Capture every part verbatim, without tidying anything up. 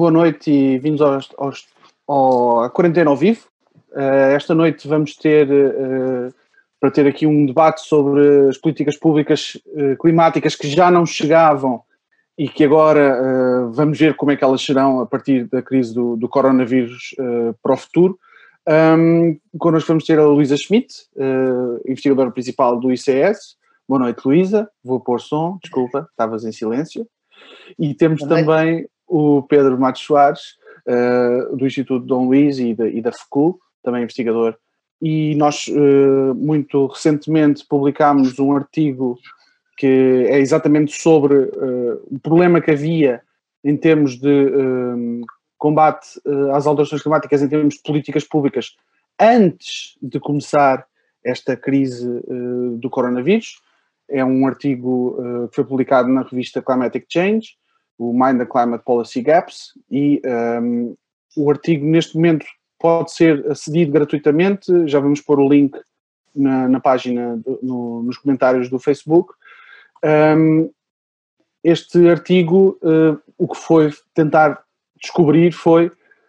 boa noite e vindos aos, aos, ao, à quarentena ao vivo. Uh, esta noite vamos ter, uh, para ter aqui um debate sobre as políticas públicas uh, climáticas que já não chegavam e que agora uh, vamos ver como é que elas serão a partir da crise do, do coronavírus uh, para o futuro. Um, connosco vamos ter a Luísa Schmidt, uh, investigadora principal do I C S. Boa noite, Luísa. Vou pôr som, desculpa, estavas em silêncio. E temos também o Pedro Matos Soares, uh, do Instituto Dom Luís e da, e da F C U, também investigador. E nós, uh, muito recentemente, publicámos um artigo que é exatamente sobre uh, o problema que havia em termos de uh, combate uh, às alterações climáticas, em termos de políticas públicas, antes de começar esta crise uh, do coronavírus. É um artigo uh, que foi publicado na revista Climatic Change, o Mind the Climate Policy Gaps, e um, o artigo neste momento pode ser acedido gratuitamente. Já vamos pôr o link na, na página, no, nos comentários do Facebook. Um, este artigo, uh, o que foi tentar descobrir foi,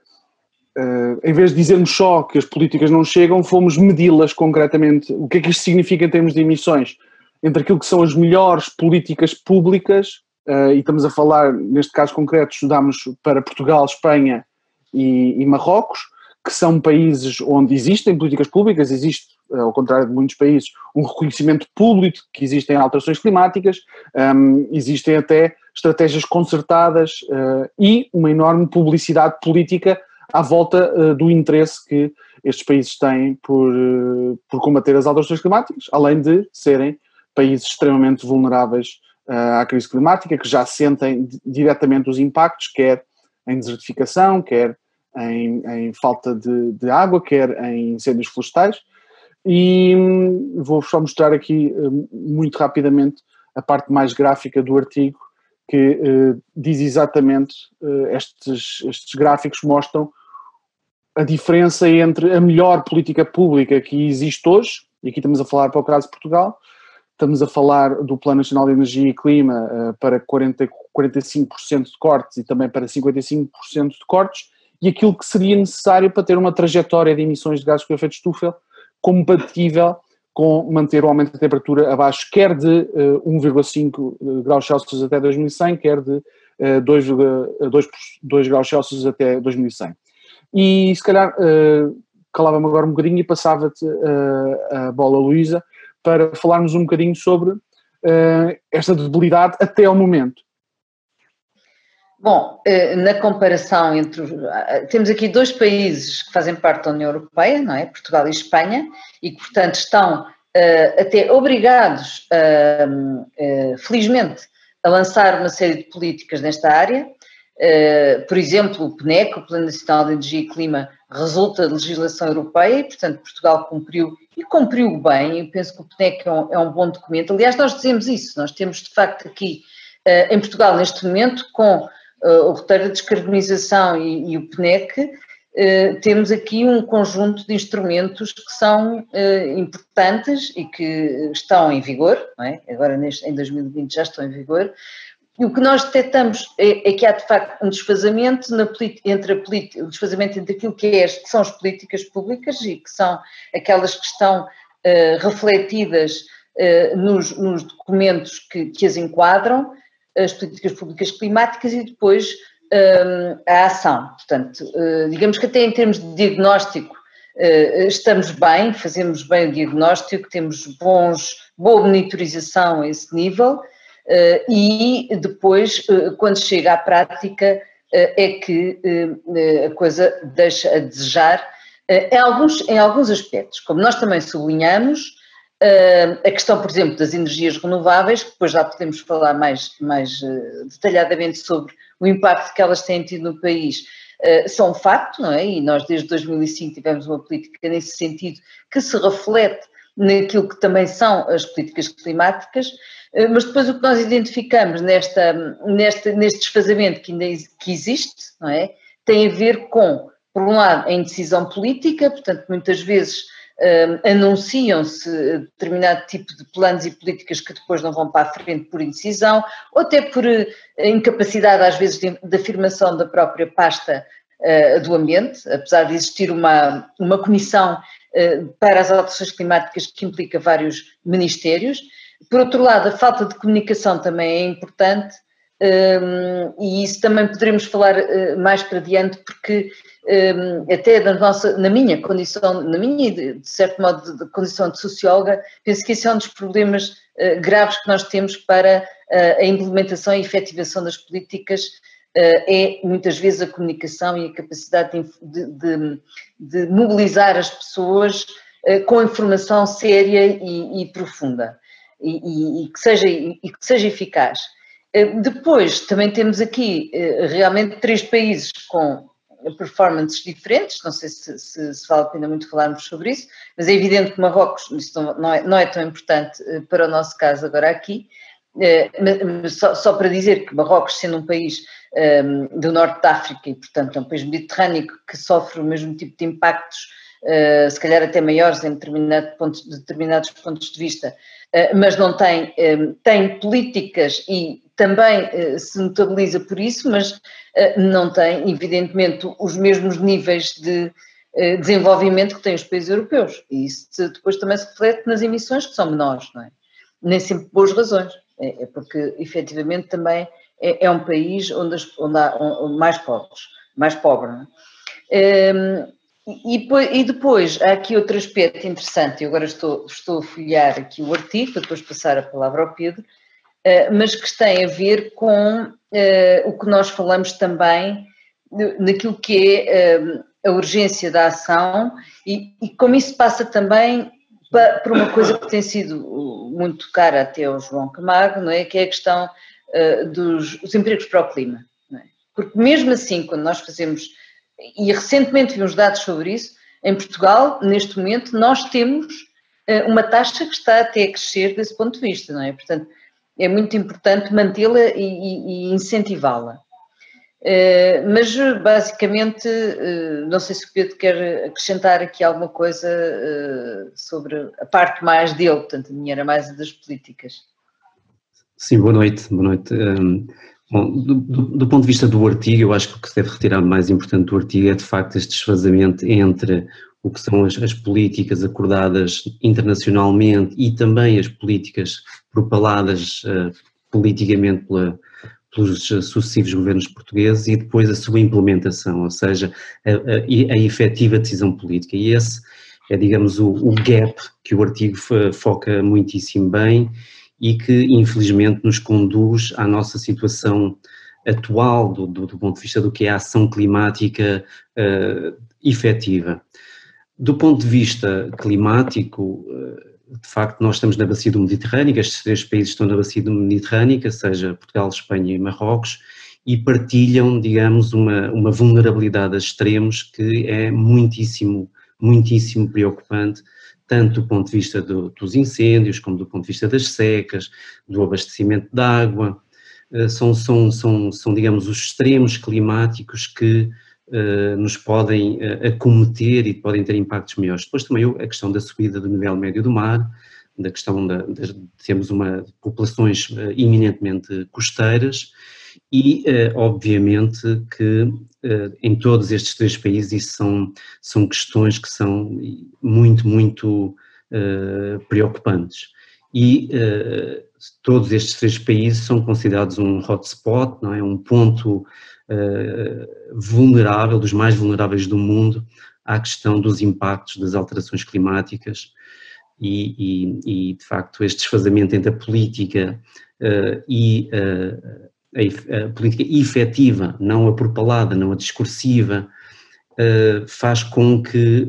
uh, em vez de dizermos só que as políticas não chegam, fomos medi-las concretamente. O que é que isto significa em termos de emissões? Entre aquilo que são as melhores políticas públicas, uh, e estamos a falar, neste caso concreto, estudámos para Portugal, Espanha e, e Marrocos, que são países onde existem políticas públicas, existe, uh, ao contrário de muitos países, um reconhecimento público que existem alterações climáticas, um, existem até estratégias concertadas uh, e uma enorme publicidade política à volta uh, do interesse que estes países têm por, uh, por combater as alterações climáticas, além de serem países extremamente vulneráveis uh, à crise climática, que já sentem diretamente os impactos, quer em desertificação, quer em, em falta de, de água, quer em incêndios florestais. E hum, vou só mostrar aqui hum, muito rapidamente a parte mais gráfica do artigo, que uh, diz exatamente, uh, estes, estes gráficos mostram a diferença entre a melhor política pública que existe hoje, e aqui estamos a falar para o caso de Portugal. Estamos a falar do Plano Nacional de Energia e Clima uh, para quarenta, quarenta e cinco por cento de cortes e também para cinquenta e cinco por cento de cortes, e aquilo que seria necessário para ter uma trajetória de emissões de gases com efeito de estufa compatível com manter o aumento da temperatura abaixo, quer de uh, um vírgula cinco graus Celsius até dois mil e cem, quer de uh, dois vírgula dois graus Celsius até dois mil e cem. E se calhar uh, calava-me agora um bocadinho e passava-te uh, a bola, Luísa, para falarmos um bocadinho sobre uh, esta debilidade até ao momento. Bom, na comparação entre... Temos aqui dois países que fazem parte da União Europeia, não é? Portugal e Espanha, e que, portanto, estão uh, até obrigados, uh, uh, felizmente, a lançar uma série de políticas nesta área. Uh, por exemplo, o P N E C, o Plano Nacional de Energia e Clima, resulta de legislação europeia e, portanto, Portugal cumpriu e cumpriu bem. Eu penso que o P N E C é um, é um bom documento. Aliás, nós dizemos isso, nós temos, de facto, aqui uh, em Portugal, neste momento, com uh, o roteiro de descarbonização e, e o P N E C, uh, temos aqui um conjunto de instrumentos que são uh, importantes e que estão em vigor, não é? Agora, neste, em dois mil e vinte, já estão em vigor. E o que nós detectamos é, é que há, de facto, um desfazamento, na, entre a, um desfazamento entre aquilo que, é, que são as políticas públicas e que são aquelas que estão uh, refletidas uh, nos, nos documentos que, que as enquadram, as políticas públicas climáticas, e depois uh, a ação. Portanto, uh, digamos que até em termos de diagnóstico uh, estamos bem, fazemos bem o diagnóstico, temos bons, boa monitorização a esse nível. Uh, e depois, uh, quando chega à prática, uh, é que uh, a coisa deixa a desejar uh, em, alguns, em alguns aspectos. Como nós também sublinhamos, uh, a questão, por exemplo, das energias renováveis, que depois já podemos falar mais, mais uh, detalhadamente sobre o impacto que elas têm tido no país, uh, são um facto, não é? E nós desde dois mil e cinco tivemos uma política nesse sentido que se reflete naquilo que também são as políticas climáticas. Mas depois o que nós identificamos nesta, nesta, neste desfazamento que ainda que existe, não é? Tem a ver com, por um lado, a indecisão política, portanto, muitas vezes uh, anunciam-se determinado tipo de planos e políticas que depois não vão para a frente por indecisão, ou até por uh, incapacidade, às vezes, de, de afirmação da própria pasta uh, do ambiente, apesar de existir uma, uma comissão uh, para as alterações climáticas que implica vários ministérios. Por outro lado, a falta de comunicação também é importante, um, e isso também poderemos falar uh, mais para diante, porque um, até na, nossa, na minha condição, na minha, de, de certo modo, de, de condição de socióloga, penso que esse é um dos problemas uh, graves que nós temos para uh, a implementação e efetivação das políticas, uh, é muitas vezes a comunicação e a capacidade de, de, de mobilizar as pessoas uh, com informação séria e, e profunda. E, e, e, que seja, e que seja eficaz. Depois, também temos aqui realmente três países com performances diferentes, não sei se, se, se vale a pena muito falarmos sobre isso, mas é evidente que Marrocos, isso não é, não é tão importante para o nosso caso agora aqui, só, só para dizer que Marrocos, sendo um país um, do norte da África e, portanto, é um país mediterrâneo que sofre o mesmo tipo de impactos, uh, se calhar até maiores em determinado ponto, determinados pontos de vista, uh, mas não tem, um, tem políticas e também uh, se notabiliza por isso, mas uh, não tem, evidentemente, os mesmos níveis de uh, desenvolvimento que têm os países europeus. E isso depois também se reflete nas emissões, que são menores, não é? Nem sempre por boas razões. É porque, efetivamente, também é, é um país onde, as, onde há onde mais pobres, mais pobre. Não é? Um, e, e depois, há aqui outro aspecto interessante, eu agora estou, estou a folhear aqui o artigo, para depois passar a palavra ao Pedro, uh, mas que tem a ver com uh, o que nós falamos também, naquilo que é uh, a urgência da ação e, e como isso passa também por uma coisa que tem sido muito cara até ao João Camargo, não é? Que é a questão uh, dos, dos empregos para o clima. Não é? Porque mesmo assim, quando nós fazemos, e recentemente vi uns dados sobre isso, em Portugal, neste momento, nós temos uh, uma taxa que está até a crescer desse ponto de vista, não é? Portanto, é muito importante mantê-la e, e, e incentivá-la. Uh, mas basicamente, uh, não sei se o Pedro quer acrescentar aqui alguma coisa uh, sobre a parte mais dele, portanto a minha era mais a das políticas. Sim, boa noite, boa noite. Um, bom, do, do, do ponto de vista do artigo, eu acho que o que se deve retirar mais importante do artigo é de facto este desfazamento entre o que são as, as políticas acordadas internacionalmente e também as políticas propaladas uh, politicamente pela pelos sucessivos governos portugueses e depois a sua implementação, ou seja, a, a, a efetiva decisão política. E esse é, digamos, o, o gap que o artigo foca muitíssimo bem e que, infelizmente, nos conduz à nossa situação atual do, do, do ponto de vista do que é a ação climática uh, efetiva. Do ponto de vista climático, uh, de facto, nós estamos na bacia do Mediterrâneo, estes três países estão na bacia do Mediterrâneo, seja Portugal, Espanha e Marrocos, e partilham, digamos, uma, uma vulnerabilidade a extremos que é muitíssimo, muitíssimo preocupante, tanto do ponto de vista do, dos incêndios, como do ponto de vista das secas, do abastecimento de água, são, são, são, são digamos, os extremos climáticos que Uh, nos podem uh, acometer e podem ter impactos maiores. Depois também a questão da subida do nível médio do mar, da questão da, de termos uma, populações uh, eminentemente costeiras e, uh, obviamente, que uh, em todos estes três países isso são, são questões que são muito, muito uh, preocupantes. E uh, todos estes três países são considerados um hotspot, não é? Um ponto Uh, vulnerável, dos mais vulneráveis do mundo, à questão dos impactos das alterações climáticas e, e, e de facto este desfazamento entre a política uh, e uh, a, a política efetiva, não a propalada, não a discursiva, uh, faz com que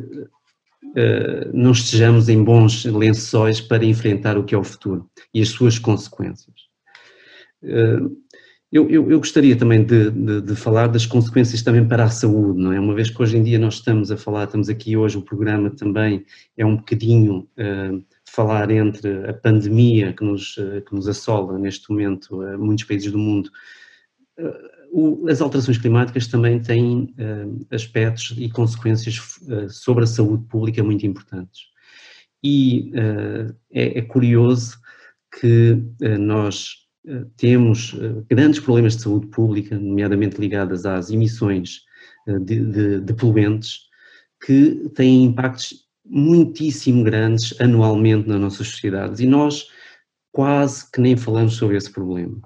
uh, não estejamos em bons lençóis para enfrentar o que é o futuro e as suas consequências. Uh, Eu, eu, eu gostaria também de, de, de falar das consequências também para a saúde, não é? Uma vez que hoje em dia nós estamos a falar, estamos aqui hoje, o programa também é um bocadinho uh, falar entre a pandemia que nos, uh, que nos assola neste momento a uh, muitos países do mundo. Uh, o, as alterações climáticas também têm uh, aspectos e consequências uh, sobre a saúde pública muito importantes. e uh, é, é curioso que uh, nós uh, temos uh, grandes problemas de saúde pública, nomeadamente ligadas às emissões uh, de, de, de poluentes, que têm impactos muitíssimo grandes anualmente nas nossas sociedades, e nós quase que nem falamos sobre esse problema.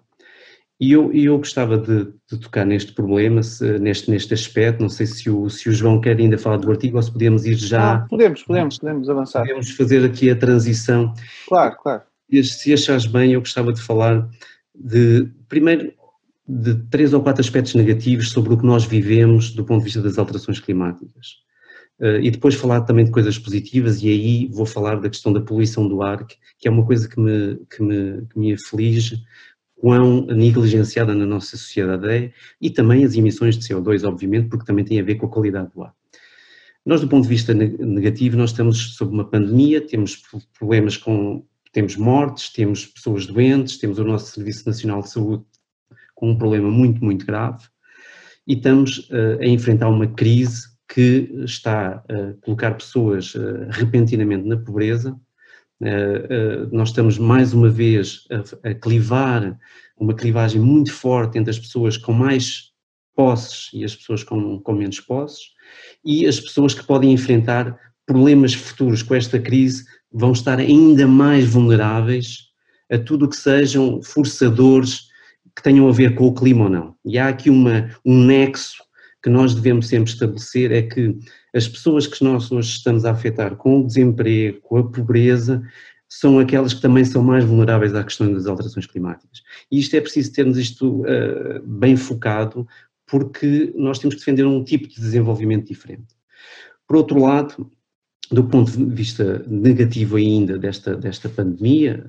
E eu, eu gostava de, de tocar neste problema, se, neste, neste aspecto. Não sei se o, se o João quer ainda falar do artigo ou se podemos ir já... Ah, podemos, podemos, podemos avançar. Podemos fazer aqui a transição. Claro, claro. Se achares bem, eu gostava de falar de, primeiro, de três ou quatro aspectos negativos sobre o que nós vivemos do ponto de vista das alterações climáticas. Uh, e depois falar também de coisas positivas, e aí vou falar da questão da poluição do ar, que é uma coisa que me, que me, que me aflige, quão negligenciada na nossa sociedade é, e também as emissões de C O dois, obviamente, porque também tem a ver com a qualidade do ar. Nós, do ponto de vista negativo, nós estamos sob uma pandemia, temos problemas com, temos mortes, temos pessoas doentes, temos o nosso Serviço Nacional de Saúde com um problema muito, muito grave, e estamos uh, a enfrentar uma crise que está a colocar pessoas uh, repentinamente na pobreza. Uh, uh, nós estamos mais uma vez a, a clivar, uma clivagem muito forte entre as pessoas com mais posses e as pessoas com, com menos posses, e as pessoas que podem enfrentar problemas futuros com esta crise vão estar ainda mais vulneráveis a tudo o que sejam forçadores que tenham a ver com o clima ou não. E há aqui uma, um nexo que nós devemos sempre estabelecer, é que as pessoas que nós hoje estamos a afetar com o desemprego, com a pobreza, são aquelas que também são mais vulneráveis à questão das alterações climáticas. E isto é preciso termos isto uh, bem focado, porque nós temos que defender um tipo de desenvolvimento diferente. Por outro lado, do ponto de vista negativo ainda desta, desta pandemia,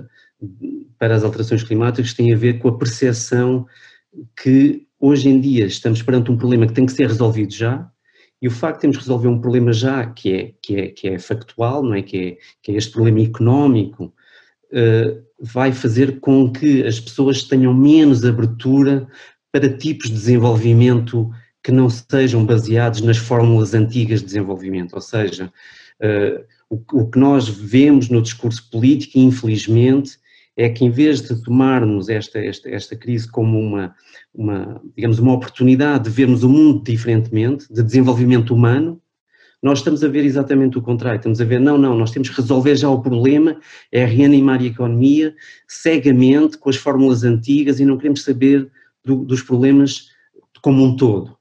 uh, para as alterações climáticas, tem a ver com a percepção que hoje em dia estamos perante um problema que tem que ser resolvido já, e o facto de termos que resolver um problema já, que é, que é, que é factual, não é? Que, é, que é este problema económico, uh, vai fazer com que as pessoas tenham menos abertura para tipos de desenvolvimento que não sejam baseados nas fórmulas antigas de desenvolvimento, ou seja, uh, o, o que nós vemos no discurso político, infelizmente, é que em vez de tomarmos esta, esta, esta crise como uma, uma, digamos, uma oportunidade de vermos o mundo diferentemente, de desenvolvimento humano, nós estamos a ver exatamente o contrário. Estamos a ver, não, não, nós temos que resolver já o problema, é reanimar a economia cegamente com as fórmulas antigas e não queremos saber do, dos problemas como um todo.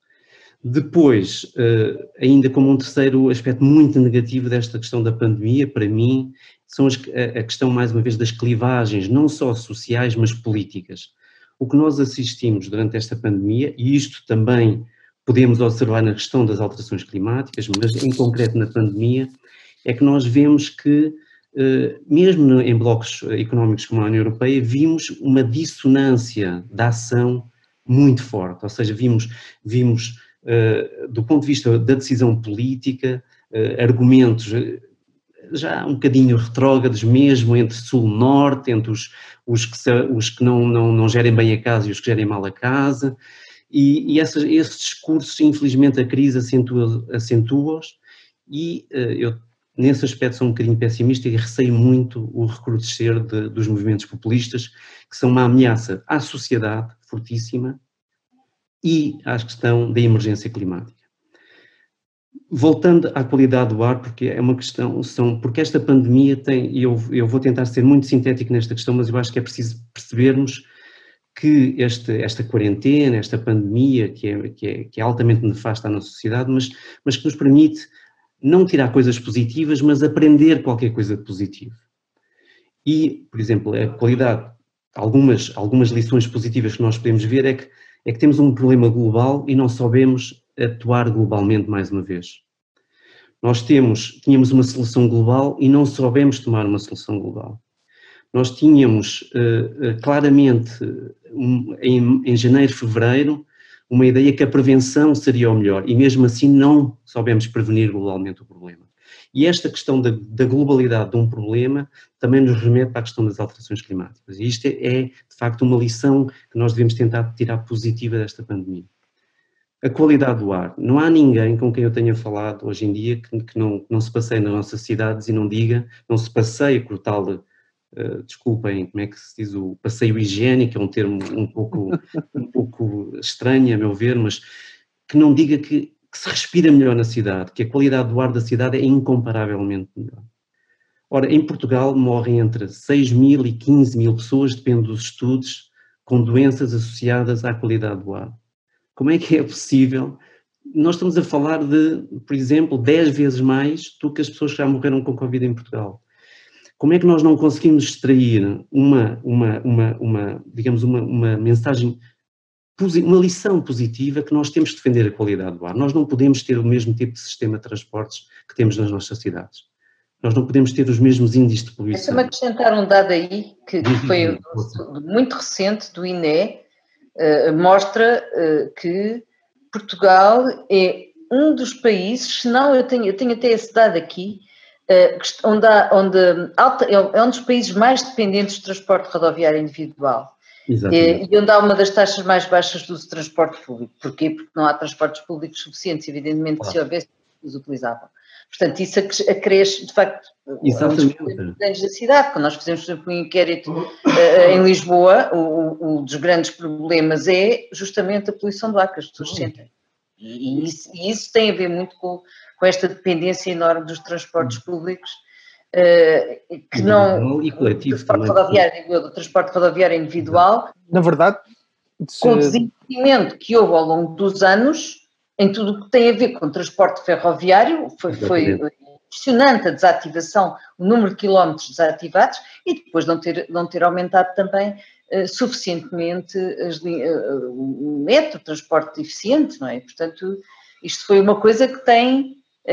Depois, ainda como um terceiro aspecto muito negativo desta questão da pandemia, para mim, são as, a questão, mais uma vez, das clivagens, não só sociais, mas políticas. O que nós assistimos durante esta pandemia, e isto também podemos observar na questão das alterações climáticas, mas em concreto na pandemia, é que nós vemos que, mesmo em blocos económicos como a União Europeia, vimos uma dissonância da ação muito forte, ou seja, vimos, vimos do ponto de vista da decisão política, argumentos já um bocadinho retrógrados mesmo entre sul e norte, entre os, os que, se, os que não, não, não gerem bem a casa e os que gerem mal a casa, e, e essas, esses discursos, infelizmente, a crise acentua, acentua-os, e uh, eu, nesse aspecto, sou um bocadinho pessimista e receio muito o recrudescer de, dos movimentos populistas, que são uma ameaça à sociedade fortíssima e à questão da emergência climática. Voltando à qualidade do ar, porque é uma questão, são, porque esta pandemia tem, e eu, eu vou tentar ser muito sintético nesta questão, mas eu acho que é preciso percebermos que este, esta quarentena, esta pandemia, que é, que, é, que é altamente nefasta à nossa sociedade, mas, mas que nos permite não tirar coisas positivas, mas aprender qualquer coisa de positivo. E, por exemplo, a qualidade, algumas, algumas lições positivas que nós podemos ver é que, é que temos um problema global e não sabemos atuar globalmente mais uma vez. Nós temos, tínhamos uma solução global e não soubemos tomar uma solução global. Nós tínhamos uh, uh, claramente um, em, em janeiro, fevereiro, uma ideia que a prevenção seria o melhor e mesmo assim não soubemos prevenir globalmente o problema. E esta questão da, da globalidade de um problema também nos remete para a questão das alterações climáticas. E isto é, é de facto uma lição que nós devemos tentar tirar positiva desta pandemia. A qualidade do ar. Não há ninguém com quem eu tenha falado hoje em dia que, que não, não se passeie nas nossas cidades e não diga, não se passeie com o tal, uh, desculpem, como é que se diz, o passeio higiênico, é um termo um pouco, um pouco estranho a meu ver, mas que não diga que, que se respira melhor na cidade, que a qualidade do ar da cidade é incomparavelmente melhor. Ora, em Portugal morrem entre seis mil e quinze mil pessoas, depende dos estudos, com doenças associadas à qualidade do ar. Como é que é possível? Nós estamos a falar de, por exemplo, dez vezes mais do que as pessoas que já morreram com Covid em Portugal. Como é que nós não conseguimos extrair uma, uma, uma, uma digamos, uma, uma mensagem, uma lição positiva que nós temos de defender a qualidade do ar? Nós não podemos ter o mesmo tipo de sistema de transportes que temos nas nossas cidades. Nós não podemos ter os mesmos índices de poluição. Deixa-me acrescentar um dado aí, que, que foi muito recente, do I N E, Uh, mostra uh, que Portugal é um dos países, se não, eu tenho, eu tenho até esse dado aqui, uh, onde, há, onde alta, é um dos países mais dependentes do transporte rodoviário individual. Exatamente. E onde há uma das taxas mais baixas do transporte público. Porquê? Porque não há transportes públicos suficientes, evidentemente, claro. Se houvesse, os utilizavam. Portanto, isso acresce, de facto, exatamente, um dos grandes da cidade. Quando nós fizemos um inquérito uh, em Lisboa, um dos grandes problemas é justamente a poluição do ar que as pessoas sentem. E isso, e isso tem a ver muito com, com esta dependência enorme dos transportes públicos, uh, que não... E coletivo do transporte rodoviário, do transporte rodoviário individual. Na verdade... Se... Com o desenvolvimento que houve ao longo dos anos... em tudo o que tem a ver com o transporte ferroviário, foi, foi impressionante a desativação, o número de quilómetros desativados e depois não ter, não ter aumentado também uh, suficientemente as, uh, o metro, o transporte eficiente, não é? Portanto, isto foi uma coisa que tem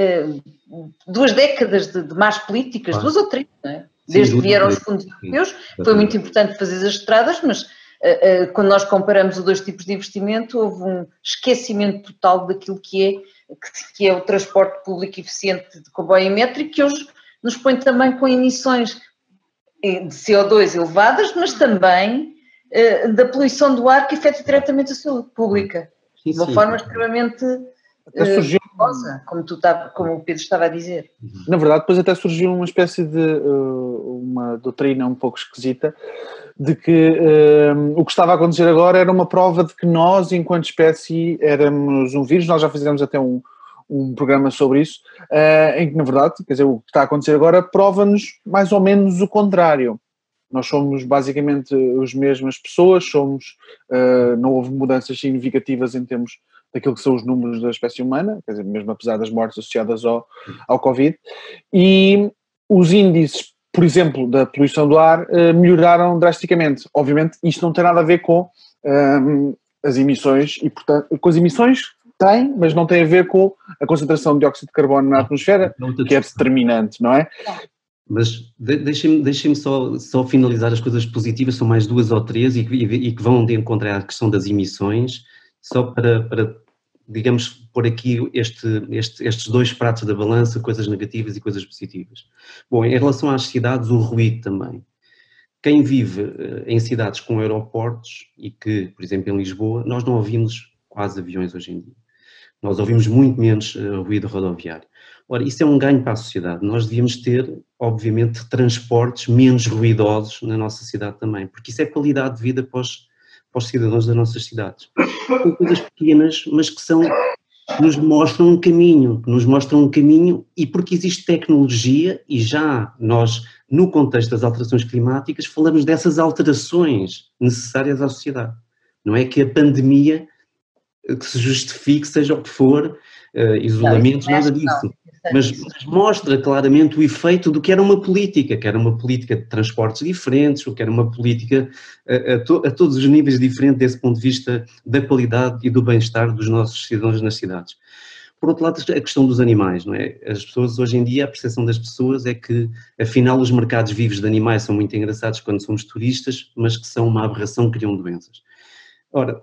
uh, duas décadas de, de más políticas, ah. duas ou três, não é? Desde que vieram os fundos europeus, foi muito importante fazer as estradas, mas... quando nós comparamos os dois tipos de investimento, houve um esquecimento total daquilo que é, que é o transporte público eficiente de comboio e metro e que hoje nos põe também com emissões de C O dois elevadas, mas também da poluição do ar que afeta diretamente a saúde pública, sim, de uma sim. forma extremamente até surgiu, perigosa, como, tu tá, como o Pedro estava a dizer. Na verdade, depois até surgiu uma espécie de uma doutrina um pouco esquisita, de que um, o que estava a acontecer agora era uma prova de que nós, enquanto espécie, éramos um vírus. Nós já fizemos até um, um programa sobre isso, uh, em que, na verdade, quer dizer, o que está a acontecer agora prova-nos mais ou menos o contrário. Nós somos basicamente as mesmas pessoas, somos, uh, não houve mudanças significativas em termos daquilo que são os números da espécie humana, quer dizer, mesmo apesar das mortes associadas ao, ao Covid, e os índices, por exemplo, da poluição do ar, uh, melhoraram drasticamente. Obviamente, isto não tem nada a ver com um, as emissões, e portanto, com as emissões tem, mas não tem a ver com a concentração de dióxido de carbono na atmosfera, que é determinante, não é? Mas deixem-me deixem só, só finalizar as coisas positivas, são mais duas ou três, e, e, e que vão de encontro à questão das emissões, só para, para digamos, pôr aqui este, este, estes dois pratos da balança, coisas negativas e coisas positivas. Bom, em relação às cidades, o ruído também. Quem vive uh, em cidades com aeroportos e que, por exemplo, em Lisboa, nós não ouvimos quase aviões hoje em dia. Nós ouvimos muito menos uh, ruído rodoviário. Ora, isso é um ganho para a sociedade. Nós devíamos ter, obviamente, transportes menos ruidosos na nossa cidade também, porque isso é qualidade de vida para os, para os cidadãos das nossas cidades. São coisas pequenas, mas que são, nos mostram um caminho, que nos mostram um caminho, e porque existe tecnologia, e já nós, no contexto das alterações climáticas, falamos dessas alterações necessárias à sociedade. Não é que a pandemia, que se justifique, seja o que for, uh, isolamentos, nada disso. Mas, mas mostra claramente o efeito do que era uma política, que era uma política de transportes diferentes, ou que era uma política a, a, to, a todos os níveis diferente desse ponto de vista da qualidade e do bem-estar dos nossos cidadãos nas cidades. Por outro lado, a questão dos animais, não é? As pessoas, hoje em dia, a percepção das pessoas é que, afinal, os mercados vivos de animais são muito engraçados quando somos turistas, mas que são uma aberração, que criam doenças. Ora,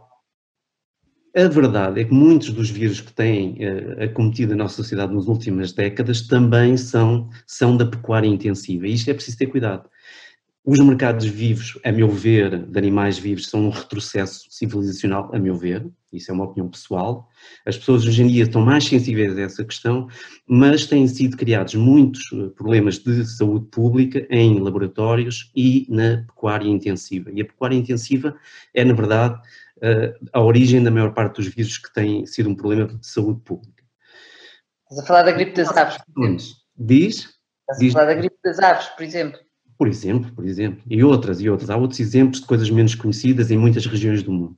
a verdade é que muitos dos vírus que têm uh, acometido a nossa sociedade nas últimas décadas também são, são da pecuária intensiva, e isto é preciso ter cuidado. Os mercados vivos, a meu ver, de animais vivos, são um retrocesso civilizacional, a meu ver, isso é uma opinião pessoal. As pessoas hoje em dia estão mais sensíveis a essa questão, mas têm sido criados muitos problemas de saúde pública em laboratórios e na pecuária intensiva. E a pecuária intensiva é, na verdade, a origem da maior parte dos vírus que têm sido um problema de saúde pública. Estás a falar da gripe das aves, por exemplo. Diz? Estás Diz, a falar da gripe das aves, por exemplo. Por exemplo, por exemplo, e outras e outras. Há outros exemplos de coisas menos conhecidas em muitas regiões do mundo.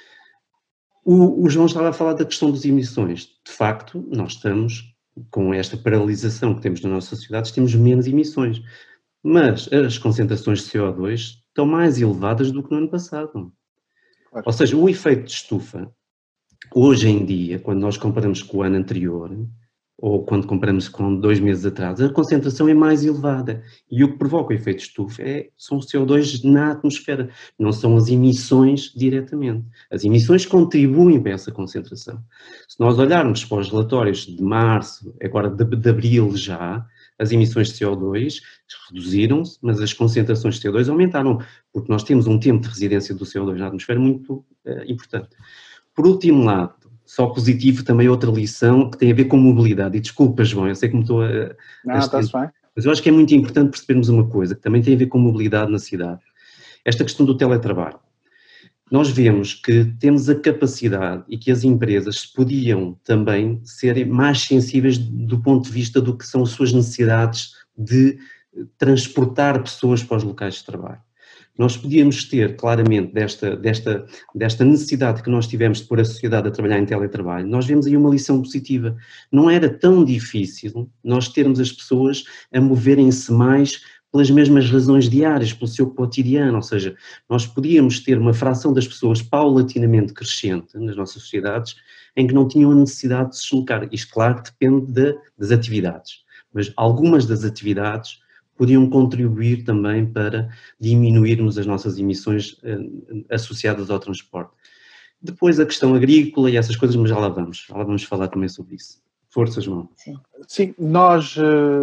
O, o João estava a falar da questão das emissões. De facto, nós estamos, com esta paralisação que temos na nossa sociedade, temos menos emissões. Mas as concentrações de C O dois estão mais elevadas do que no ano passado. Claro. Ou seja, o efeito de estufa, hoje em dia, quando nós comparamos com o ano anterior, ou quando comparamos com dois meses atrás, a concentração é mais elevada. E o que provoca o efeito de estufa é, são o C O dois na atmosfera, não são as emissões diretamente. As emissões contribuem para essa concentração. Se nós olharmos para os relatórios de março, agora de, de abril já, as emissões de C O dois reduziram-se, mas as concentrações de C O dois aumentaram, porque nós temos um tempo de residência do C O dois na atmosfera muito uh, importante. Por último lado, só positivo também outra lição que tem a ver com mobilidade. E desculpa, João, eu sei que me estou a... Não, está-se bem. Mas eu acho que é muito importante percebermos uma coisa, que também tem a ver com mobilidade na cidade. Esta questão do teletrabalho. Nós vemos que temos a capacidade e que as empresas podiam também ser mais sensíveis do ponto de vista do que são as suas necessidades de transportar pessoas para os locais de trabalho. Nós podíamos ter claramente desta, desta, desta necessidade que nós tivemos de pôr a sociedade a trabalhar em teletrabalho, nós vemos aí uma lição positiva. Não era tão difícil nós termos as pessoas a moverem-se mais pelas mesmas razões diárias, pelo seu cotidiano, ou seja, nós podíamos ter uma fração das pessoas paulatinamente crescente nas nossas sociedades em que não tinham a necessidade de se deslocar. Isto, claro, depende de, das atividades, mas algumas das atividades podiam contribuir também para diminuirmos as nossas emissões eh, associadas ao transporte. Depois a questão agrícola e essas coisas, mas já lá vamos, já lá vamos falar também sobre isso. Força, João. Sim, Sim nós,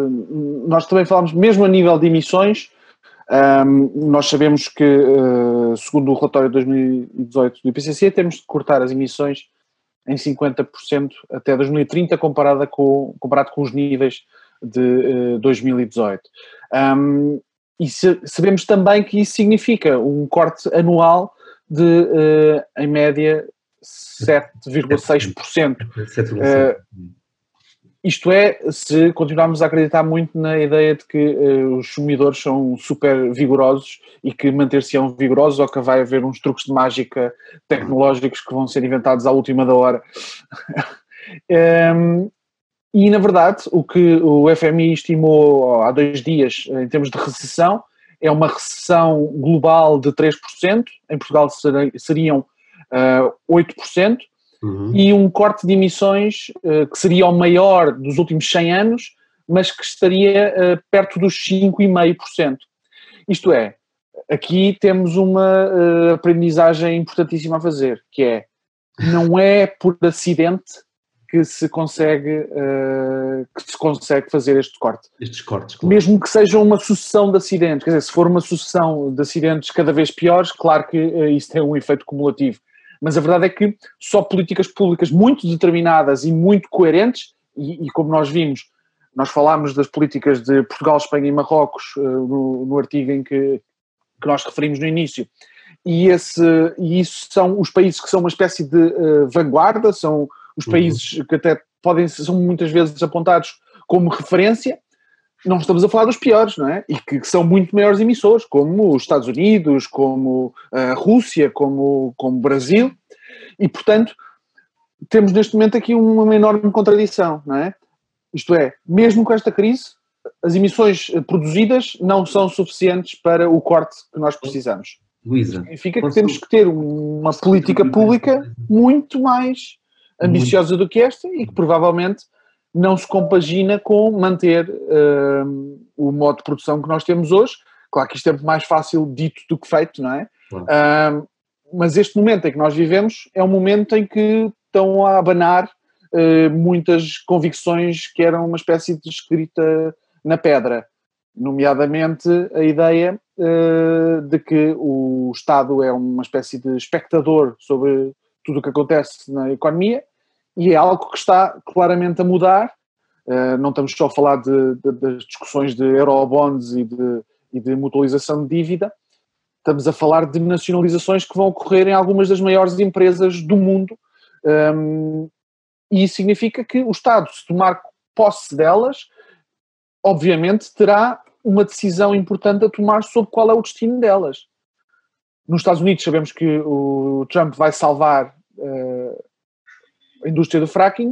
nós também falamos, mesmo a nível de emissões, um, nós sabemos que, uh, segundo o relatório de dois mil e dezoito do I P C C, temos de cortar as emissões em cinquenta por cento até dois mil e trinta, comparada com, comparado com os níveis de uh, dois mil e dezoito. Um, e se, sabemos também que isso significa um corte anual de, uh, em média, sete vírgula seis por cento. Uh, isto é, se continuarmos a acreditar muito na ideia de que uh, os consumidores são super vigorosos e que manter-se-ão vigorosos, ou que vai haver uns truques de mágica tecnológicos que vão ser inventados à última da hora. um, E, na verdade, o que o F M I estimou há dois dias em termos de recessão é uma recessão global de três por cento, em Portugal seriam uh, oito por cento, uhum. E um corte de emissões uh, que seria o maior dos últimos cem anos, mas que estaria uh, perto dos cinco vírgula cinco por cento. Isto é, aqui temos uma uh, aprendizagem importantíssima a fazer, que é, não é por acidente que se consegue, uh, que se consegue fazer este corte. Estes cortes, claro. Mesmo que seja uma sucessão de acidentes, quer dizer, se for uma sucessão de acidentes cada vez piores, claro que uh, isso tem um efeito cumulativo. Mas a verdade é que só políticas públicas muito determinadas e muito coerentes, e, e como nós vimos, nós falámos das políticas de Portugal, Espanha e Marrocos uh, no, no artigo em que, que nós referimos no início, e, esse, e isso são os países que são uma espécie de uh, vanguarda, são os países que até podem, são muitas vezes apontados como referência. Não estamos a falar dos piores, não é? E que, que são muito maiores emissores, como os Estados Unidos, como a Rússia, como o Brasil, e portanto temos neste momento aqui uma enorme contradição, não é? Isto é, mesmo com esta crise, as emissões produzidas não são suficientes para o corte que nós precisamos. Luísa, significa que temos que ter uma política pública muito mais ambiciosa do que esta e que provavelmente não se compagina com manter uh, o modo de produção que nós temos hoje. Claro que isto é mais fácil dito do que feito, não é? Claro. Uh, mas este momento em que nós vivemos é um momento em que estão a abanar uh, muitas convicções que eram uma espécie de escrita na pedra. nomeadamente a ideia uh, de que o Estado é uma espécie de espectador sobre tudo o que acontece na economia, e é algo que está claramente a mudar. Uh, não estamos só a falar de, de, das discussões de eurobonds e de, e de mutualização de dívida, estamos a falar de nacionalizações que vão ocorrer em algumas das maiores empresas do mundo, um, e isso significa que o Estado, se tomar posse delas, obviamente terá uma decisão importante a tomar sobre qual é o destino delas. Nos Estados Unidos sabemos que o Trump vai salvar uh, a indústria do fracking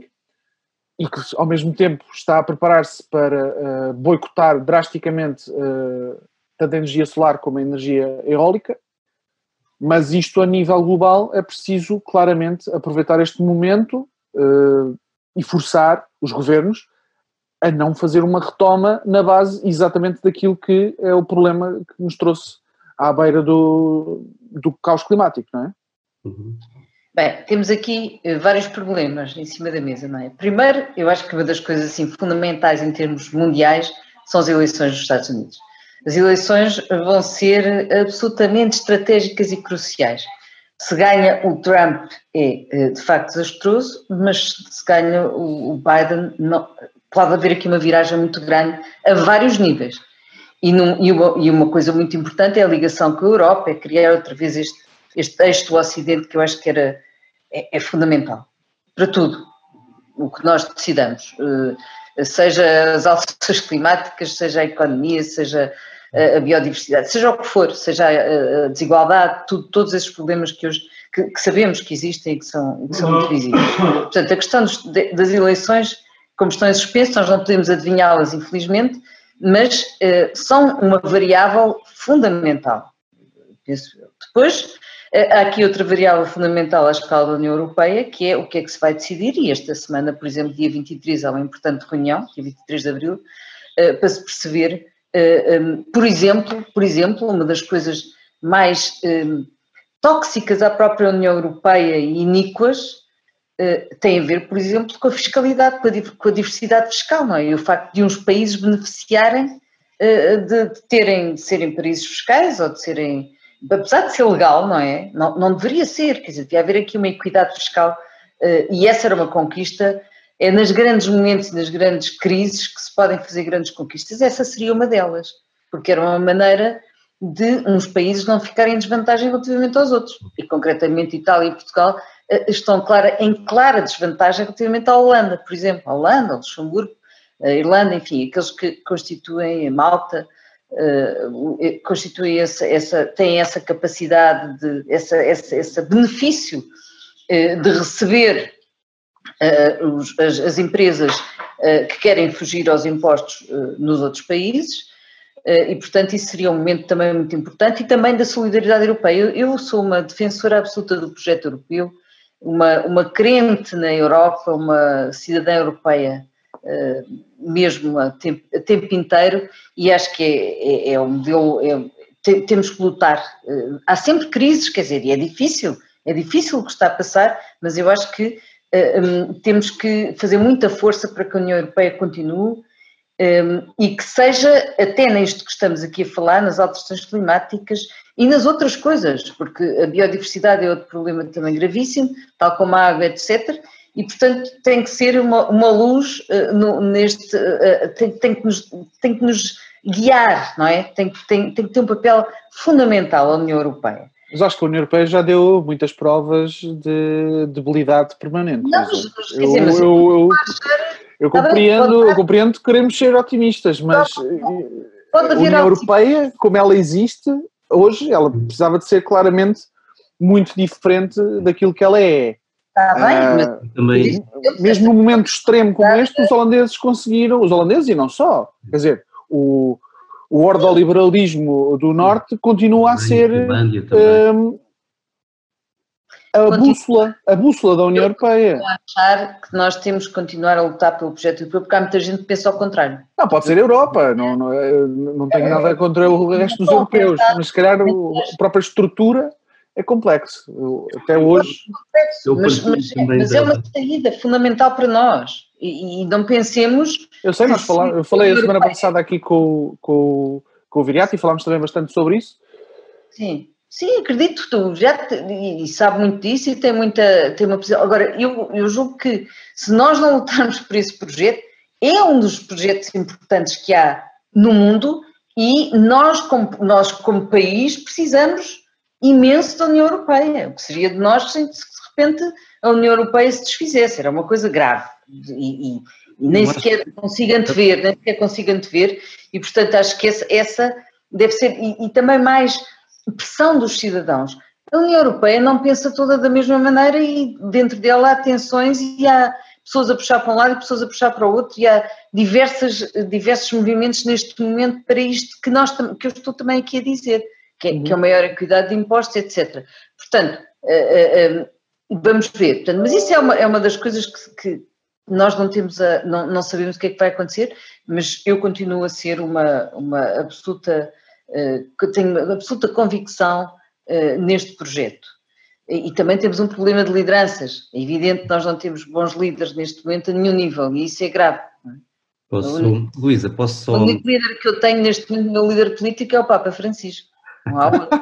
e que ao mesmo tempo está a preparar-se para uh, boicotar drasticamente uh, tanto a energia solar como a energia eólica, mas isto a nível global é preciso claramente aproveitar este momento uh, e forçar os governos a não fazer uma retoma na base exatamente daquilo que é o problema que nos trouxe à beira do, do caos climático, não é? Uhum. Bem, temos aqui vários problemas em cima da mesa, não é? Primeiro, eu acho que uma das coisas assim, fundamentais em termos mundiais são as eleições dos Estados Unidos. As eleições vão ser absolutamente estratégicas e cruciais. Se ganha o Trump é de facto desastroso, mas se ganha o Biden não, pode haver aqui uma viragem muito grande a vários níveis. E, num, e, uma, e uma coisa muito importante é a ligação com a Europa, é criar outra vez este, este eixo do Ocidente que eu acho que era, é, é fundamental para tudo o que nós decidamos, seja as alterações climáticas, seja a economia, seja a biodiversidade, seja o que for, seja a desigualdade, tudo, todos esses problemas que hoje que, que sabemos que existem e que são, que são muito visíveis. Portanto, a questão dos, das eleições, como estão em suspenso, nós não podemos adivinhá-las, infelizmente, mas eh, são uma variável fundamental. Depois, eh, há aqui outra variável fundamental à escala da União Europeia, que é o que é que se vai decidir, e esta semana, por exemplo, dia vinte e três, há uma importante reunião, dia vinte e três de abril, eh, para se perceber, eh, um, por exemplo, por exemplo, uma das coisas mais eh, tóxicas à própria União Europeia e iníquas, Uh, tem a ver, por exemplo, com a fiscalidade, com a, com a diversidade fiscal, não é? E o facto de uns países beneficiarem uh, de, de terem, de serem paraísos fiscais ou de serem, apesar de ser legal, não é? Não, não deveria ser, quer dizer, devia haver aqui uma equidade fiscal uh, e essa era uma conquista, é nos grandes momentos e nas grandes crises que se podem fazer grandes conquistas, essa seria uma delas, porque era uma maneira de uns países não ficarem em desvantagem relativamente aos outros, e concretamente Itália e Portugal estão clara, em clara desvantagem relativamente à Holanda, por exemplo, a Holanda, a Luxemburgo, a Irlanda, enfim, aqueles que constituem a Malta, uh, constituem essa, essa, têm essa capacidade, de, essa, essa, esse benefício uh, de receber uh, os, as, as empresas uh, que querem fugir aos impostos uh, nos outros países. E, portanto, isso seria um momento também muito importante e também da solidariedade europeia. Eu, eu sou uma defensora absoluta do projeto europeu, uma, uma crente na Europa, uma cidadã europeia uh, mesmo a tempo, a tempo inteiro, e acho que é, é, é um modelo, é, te, temos que lutar. Uh, há sempre crises, quer dizer, e é difícil, é difícil o que está a passar, mas eu acho que uh, um, temos que fazer muita força para que a União Europeia continue, Um, e que seja, até nisto que estamos aqui a falar, nas alterações climáticas e nas outras coisas, porque a biodiversidade é outro problema também gravíssimo, tal como a água, etcétera, e portanto tem que ser uma, uma luz uh, no, neste, uh, tem, tem, que nos, tem que nos guiar, não é? Tem, tem, tem que ter um papel fundamental a União Europeia. Mas acho que a União Europeia já deu muitas provas de debilidade permanente. Não, mas, mas, eu, eu, eu, eu, eu compreendo, eu compreendo que queremos ser otimistas, mas a União Europeia, como ela existe hoje, ela precisava de ser claramente muito diferente daquilo que ela é. Está bem, ah, mas também... mesmo num momento extremo como este, os holandeses conseguiram, os holandeses e não só, quer dizer, o, o ordoliberalismo do Norte continua a ser um, a bússola, a bússola da União Europeia. Eu achar que nós temos que continuar a lutar pelo projeto europeu, porque há muita gente que pensa ao contrário. Não, pode ser a Europa, não, não, não tenho nada contra o resto dos europeus, mas se calhar a própria estrutura é complexo, até hoje. É complexo, mas, mas, mas é uma saída fundamental para nós. E, e não pensemos... Eu sei, nós falamos, eu falei a semana passada aqui com, com, com o Viriato e falámos também bastante sobre isso. Sim, sim, acredito, tu já te, e sabe muito disso e tem muita, tem uma posição. Agora, eu, eu julgo que se nós não lutarmos por esse projeto, é um dos projetos importantes que há no mundo e nós como, nós, como país, precisamos imenso da União Europeia. O que seria de nós se, se de repente a União Europeia se desfizesse? Era uma coisa grave e, e, e nem sequer consigo antever, nem sequer consigo antever e, portanto, acho que essa, essa deve ser, e, e também mais pressão dos cidadãos. A União Europeia não pensa toda da mesma maneira e dentro dela há tensões e há pessoas a puxar para um lado e pessoas a puxar para o outro e há diversas, diversos movimentos neste momento para isto que, nós, que eu estou também aqui a dizer, que é, uhum. que é a maior equidade de impostos, etcétera. Portanto, uh, uh, vamos ver. Portanto, mas isso é uma, é uma das coisas que, que nós não temos, a, não, não sabemos o que é que vai acontecer, mas eu continuo a ser uma, uma absoluta, uh, que tenho absoluta convicção uh, neste projeto. E, e também temos um problema de lideranças. É evidente que nós não temos bons líderes neste momento a nenhum nível, e isso é grave. Posso, único, Luísa, posso só... O único líder que eu tenho neste momento, o meu líder político é o Papa Francisco. Não há outro.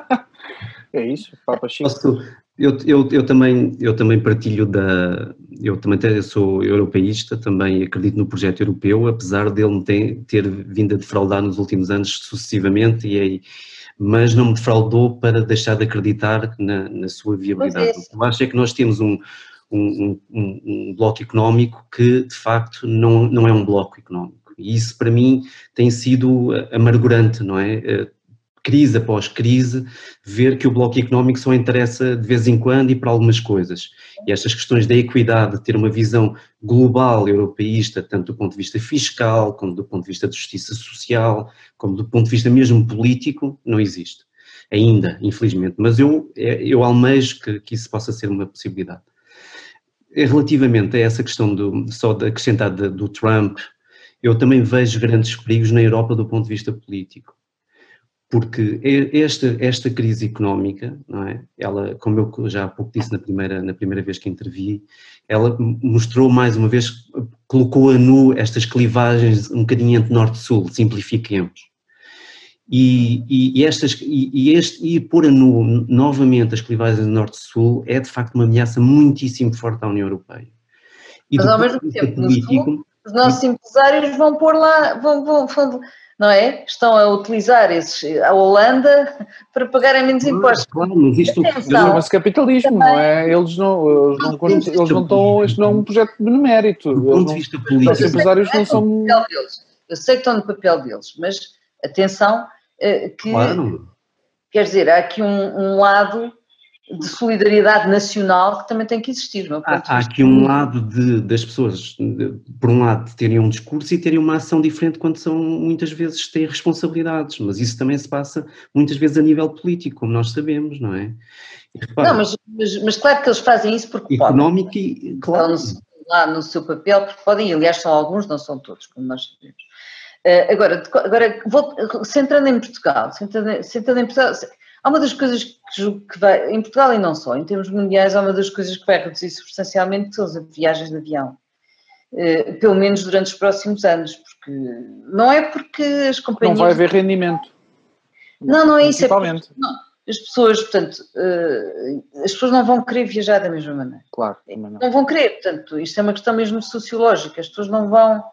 É isso, Papa Chico. Posso, eu, eu, eu, também, eu também partilho da... Eu também sou europeísta, também acredito no projeto europeu, apesar dele me ter, ter vindo a defraudar nos últimos anos sucessivamente, e aí... mas não me defraudou para deixar de acreditar na, na sua viabilidade. O que eu acho é que nós temos um, um, um, um bloco económico que, de facto, não, não é um bloco económico. E isso, para mim, tem sido amargurante, não é? Crise após crise, ver que o bloco económico só interessa de vez em quando e para algumas coisas. E estas questões da equidade, de ter uma visão global europeísta, tanto do ponto de vista fiscal, como do ponto de vista de justiça social, como do ponto de vista mesmo político, não existe. Ainda, infelizmente. Mas eu, eu almejo que, que isso possa ser uma possibilidade. Relativamente a essa questão do, só de acrescentar do, do Trump, eu também vejo grandes perigos na Europa do ponto de vista político. Porque esta, esta crise económica, não é? Ela, como eu já há pouco disse na primeira, na primeira vez que intervi, ela mostrou mais uma vez, colocou a nu estas clivagens um bocadinho entre norte e sul, simplifiquemos. E, e, e, estas, e, e, este, e pôr a nu novamente as clivagens de norte e sul é de facto uma ameaça muitíssimo forte à União Europeia. E mas ao mesmo tempo, político, sul, os nossos empresários vão pôr lá, vão, vão, vão não é? Estão a utilizar esses, a Holanda para pagarem menos impostos. Claro, mas isto chama-se capitalismo, não é? Eles não, eles não, eles não estão, isto não é um projeto de benemérito. Do ponto de vista político. Os empresários não são... Eu sei que estão no papel deles, mas atenção que, claro. Quer dizer, há aqui um, um lado de solidariedade nacional que também tem que existir. Não é? Há, há aqui um lado de, das pessoas, de, por um lado, de terem um discurso e terem uma ação diferente quando são, muitas vezes, têm responsabilidades, mas isso também se passa muitas vezes a nível político, como nós sabemos, não é? E, repara, não, mas, mas, mas claro que eles fazem isso porque económico podem. E, claro. Estão lá no seu papel, porque podem, e aliás são alguns, não são todos, como nós sabemos. Uh, agora, agora vou, centrando em Portugal, centrando, centrando em Portugal, há uma das coisas que, que vai, em Portugal e não só, em termos mundiais, há uma das coisas que vai reduzir substancialmente, que são as viagens de avião, uh, pelo menos durante os próximos anos, porque não é porque as companhias... Não vai haver rendimento. Não, não é isso, é porque não, as pessoas, portanto, uh, as pessoas não vão querer viajar da mesma maneira. Claro. Não. não vão querer, portanto, isto é uma questão mesmo sociológica, as pessoas não vão...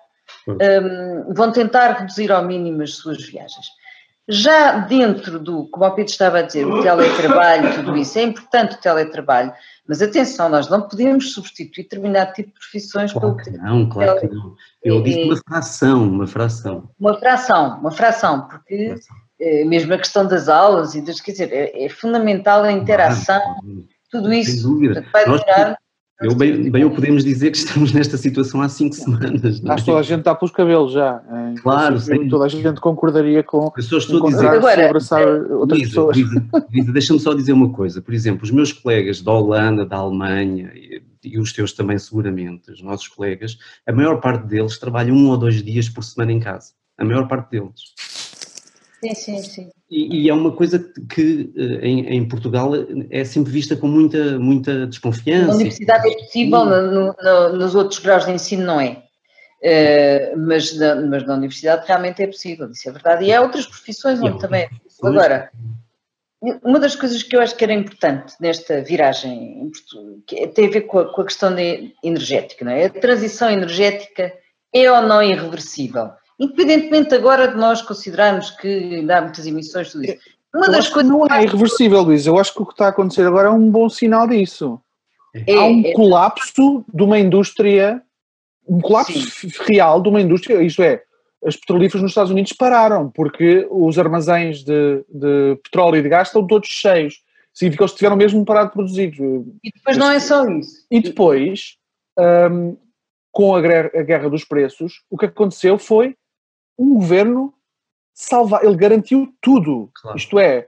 Um, vão tentar reduzir ao mínimo as suas viagens. Já dentro do, como o Pedro estava a dizer, o teletrabalho, tudo isso, é importante o teletrabalho, mas atenção, nós não podemos substituir determinado tipo de profissões claro pelo... Que não, claro que não. Eu disse uma fração, uma fração. Uma fração, uma fração, porque fração. É, mesmo a questão das aulas, e das, quer dizer, é, é fundamental a interação, claro, tudo isso. Sem dúvida. Vai durar... Eu, bem, bem, eu podemos dizer que estamos nesta situação há cinco semanas. Não é? Acho que toda a gente está pelos cabelos já. É, claro, sim. Toda a gente concordaria com... Eu só estou a dizer... Agora, abraçar outras Lisa, pessoas. Lisa, Lisa, deixa-me só dizer uma coisa. Por exemplo, os meus colegas da Holanda, da Alemanha, e, e os teus também seguramente, os nossos colegas, a maior parte deles trabalham um ou dois dias por semana em casa. A maior parte deles. Sim, sim, sim. E, e é uma coisa que em, em Portugal é sempre vista com muita, muita desconfiança. A universidade é possível, no, no, nos outros graus de ensino não é. Uh, mas, na, mas na universidade realmente é possível, isso é verdade. E há outras profissões onde também é possível. Agora, uma das coisas que eu acho que era importante nesta viragem que tem a ver com a, com a questão de, energética, não é? A transição energética é ou não irreversível? Independentemente agora de nós considerarmos que ainda há muitas emissões, tudo isso. Uma eu das acho coisas que não é irreversível, Luís. Eu acho que o que está a acontecer agora é um bom sinal disso. É, há um é, colapso de uma indústria, um colapso sim. real de uma indústria, isto é, as petrolíferas nos Estados Unidos pararam, porque os armazéns de, de petróleo e de gás estão todos cheios. Significa que eles tiveram mesmo parado de produzir. E depois não é só isso. E depois, um, com a guerra, a guerra dos preços, o que aconteceu foi um governo salvar, ele garantiu tudo. Claro. Isto é,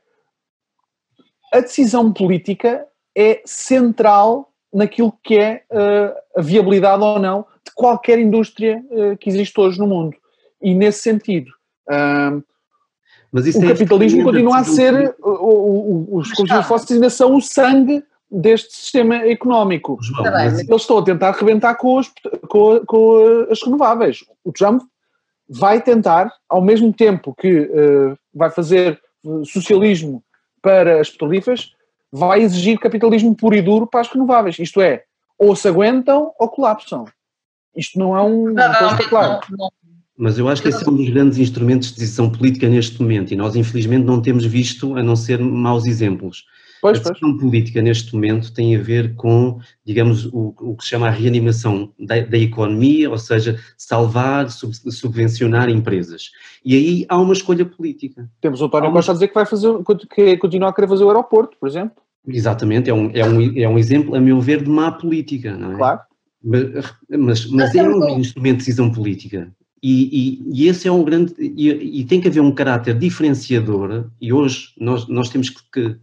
a decisão política é central naquilo que é uh, a viabilidade ou não de qualquer indústria uh, que existe hoje no mundo. E nesse sentido, uh, Mas isso o é capitalismo continua a ser, o, o, os combustíveis fósseis ainda são o sangue deste sistema económico. João, mas... Eles estão a tentar arrebentar com, os, com, com as renováveis. O Trump vai tentar, ao mesmo tempo que uh, vai fazer socialismo para as petrolíferas, vai exigir capitalismo puro e duro para as renováveis. Isto é, ou se aguentam ou colapsam. Isto não é um... Não, não, claro. não, não. Mas eu acho que esse é um dos grandes instrumentos de decisão política neste momento e nós infelizmente não temos visto, a não ser maus exemplos. Pois, a decisão pois. política neste momento tem a ver com, digamos, o, o que se chama a reanimação da, da economia, ou seja, salvar, sub, subvencionar empresas. E aí há uma escolha política. Temos o António Costa uma... a dizer que vai fazer, que continua a querer fazer o aeroporto, por exemplo. Exatamente, é um, é um, é um exemplo, a meu ver, de má política, não é? Claro. Mas, mas, mas é um instrumento de decisão política. E, e, e esse é um grande, e, e tem que haver um caráter diferenciador, e hoje nós, nós temos que, que,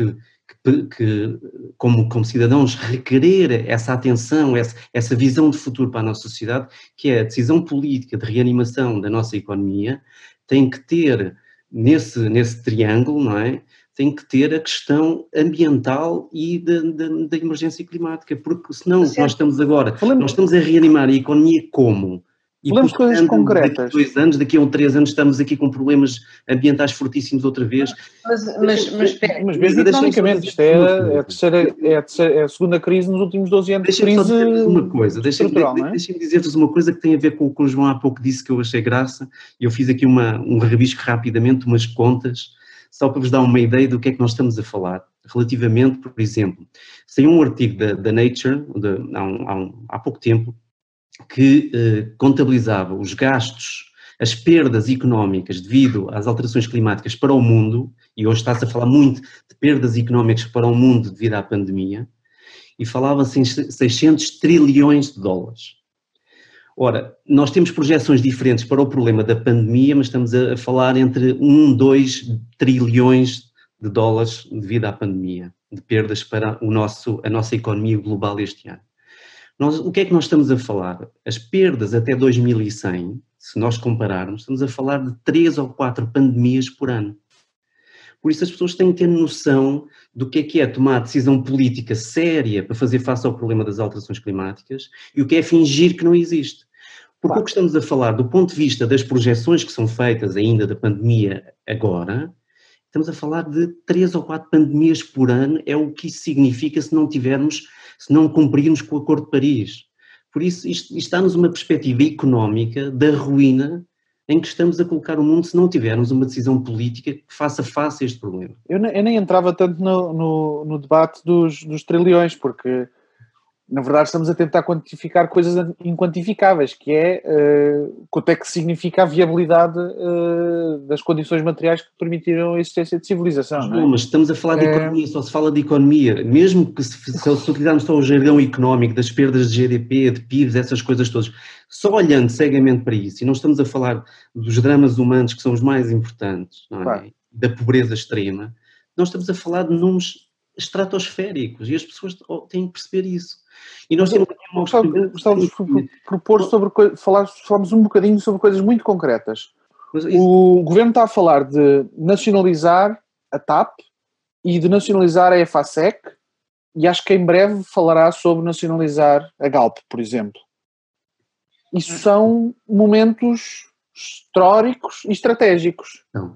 que, que como, como cidadãos, requerer essa atenção, essa, essa visão de futuro para a nossa sociedade, que é a decisão política de reanimação da nossa economia, tem que ter, nesse, nesse triângulo, não é? Tem que ter a questão ambiental e da emergência climática, porque senão nós estamos agora, nós estamos a reanimar a economia como? E falamos de coisas concretas. Daqui a dois anos, daqui a três anos estamos aqui com problemas ambientais fortíssimos outra vez. Mas, mas, mas, mas mesmo economicamente, isto é, é, a terceira, é, a terceira, é a segunda crise nos últimos doze anos. Deixem-me só dizer-vos uma coisa, deixem-me é? deixem dizer-vos uma coisa que tem a ver com o que o João há pouco disse que eu achei graça. Eu fiz aqui uma, um rabisco rapidamente, umas contas, só para vos dar uma ideia do que é que nós estamos a falar. Relativamente, por exemplo, saiu um artigo da, da Nature, de, há, um, há, um, há pouco tempo, que eh, contabilizava os gastos, as perdas económicas devido às alterações climáticas para o mundo, e hoje está-se a falar muito de perdas económicas para o mundo devido à pandemia, e falava-se em seiscentos trilhões de dólares. Ora, nós temos projeções diferentes para o problema da pandemia, mas estamos a falar entre um, dois trilhões de dólares devido à pandemia, de perdas para o nosso, a nossa economia global este ano. Nós, o que é que nós estamos a falar? As perdas até dois mil e cem, se nós compararmos, estamos a falar de três ou quatro pandemias por ano. Por isso as pessoas têm que ter noção do que é que é tomar decisão política séria para fazer face ao problema das alterações climáticas e o que é fingir que não existe. Porque claro. O que estamos a falar do ponto de vista das projeções que são feitas ainda da pandemia agora, estamos a falar de três ou quatro pandemias por ano, é o que isso significa se não tivermos, se não cumprirmos com o Acordo de Paris. Por isso, isto, isto dá-nos uma perspectiva económica da ruína em que estamos a colocar o mundo se não tivermos uma decisão política que faça face a este problema. Eu nem, eu nem entrava tanto no, no, no debate dos, dos trilhões, porque na verdade estamos a tentar quantificar coisas inquantificáveis, que é uh, quanto é que significa a viabilidade uh, das condições materiais que permitiram a existência de civilização. Não, não é? Mas estamos a falar de é... economia, só se fala de economia, mesmo que se, se utilizarmos só o jargão económico, das perdas de G D P, de P I Bs, essas coisas todas, só olhando cegamente para isso, e não estamos a falar dos dramas humanos que são os mais importantes, não é? Claro. Da pobreza extrema, nós estamos a falar de números estratosféricos e as pessoas têm que perceber isso. E nós temos uma gostávamos de propor sobre falar, falarmos um bocadinho sobre coisas muito concretas. Isso... O governo está a falar de nacionalizar a TAP e de nacionalizar a EFASEC e acho que em breve falará sobre nacionalizar a Galp, por exemplo. isso são momentos históricos e estratégicos. Não.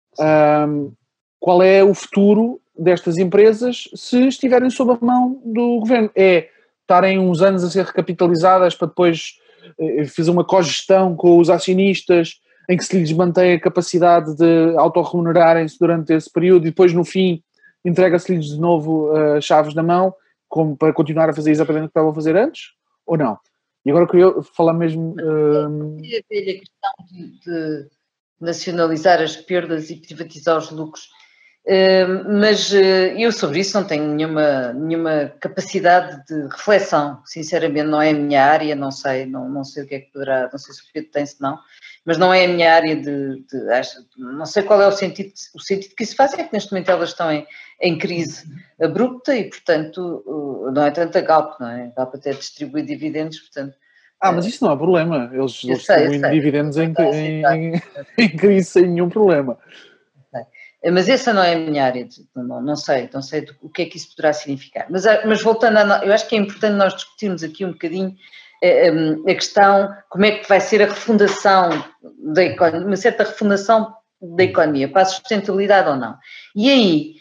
Um, qual é o futuro destas empresas se estiverem sob a mão do governo? É estarem uns anos a ser recapitalizadas para depois eh, fazer uma cogestão com os acionistas em que se lhes mantém a capacidade de autorremunerarem-se durante esse período e depois no fim entrega-se-lhes de novo uh, chaves na mão como para continuar a fazer exatamente o que estavam a fazer antes? Ou não? E agora eu queria falar mesmo... Uh... É a velha questão de, de nacionalizar as perdas e privatizar os lucros. Uh, mas uh, eu sobre isso não tenho nenhuma, nenhuma capacidade de reflexão, sinceramente não é a minha área, não sei, não, não sei o que é que poderá, não sei se o Pedro tem, se não, mas não é a minha área de, de acho, não sei qual é o sentido, o sentido que isso faz, é que neste momento elas estão em, em crise abrupta e portanto uh, não é tanto a Galp, não é? A Galp até distribui dividendos, portanto... Ah, mas isso não há problema, eles, eles sei, distribuem dividendos em, em, em, em, em crise sem nenhum problema. Mas essa não é a minha área, não, não sei, não sei o que é que isso poderá significar. Mas, mas voltando, a, eu acho que é importante nós discutirmos aqui um bocadinho a, a questão, como é que vai ser a refundação da economia, uma certa refundação da economia, para a sustentabilidade ou não. E aí,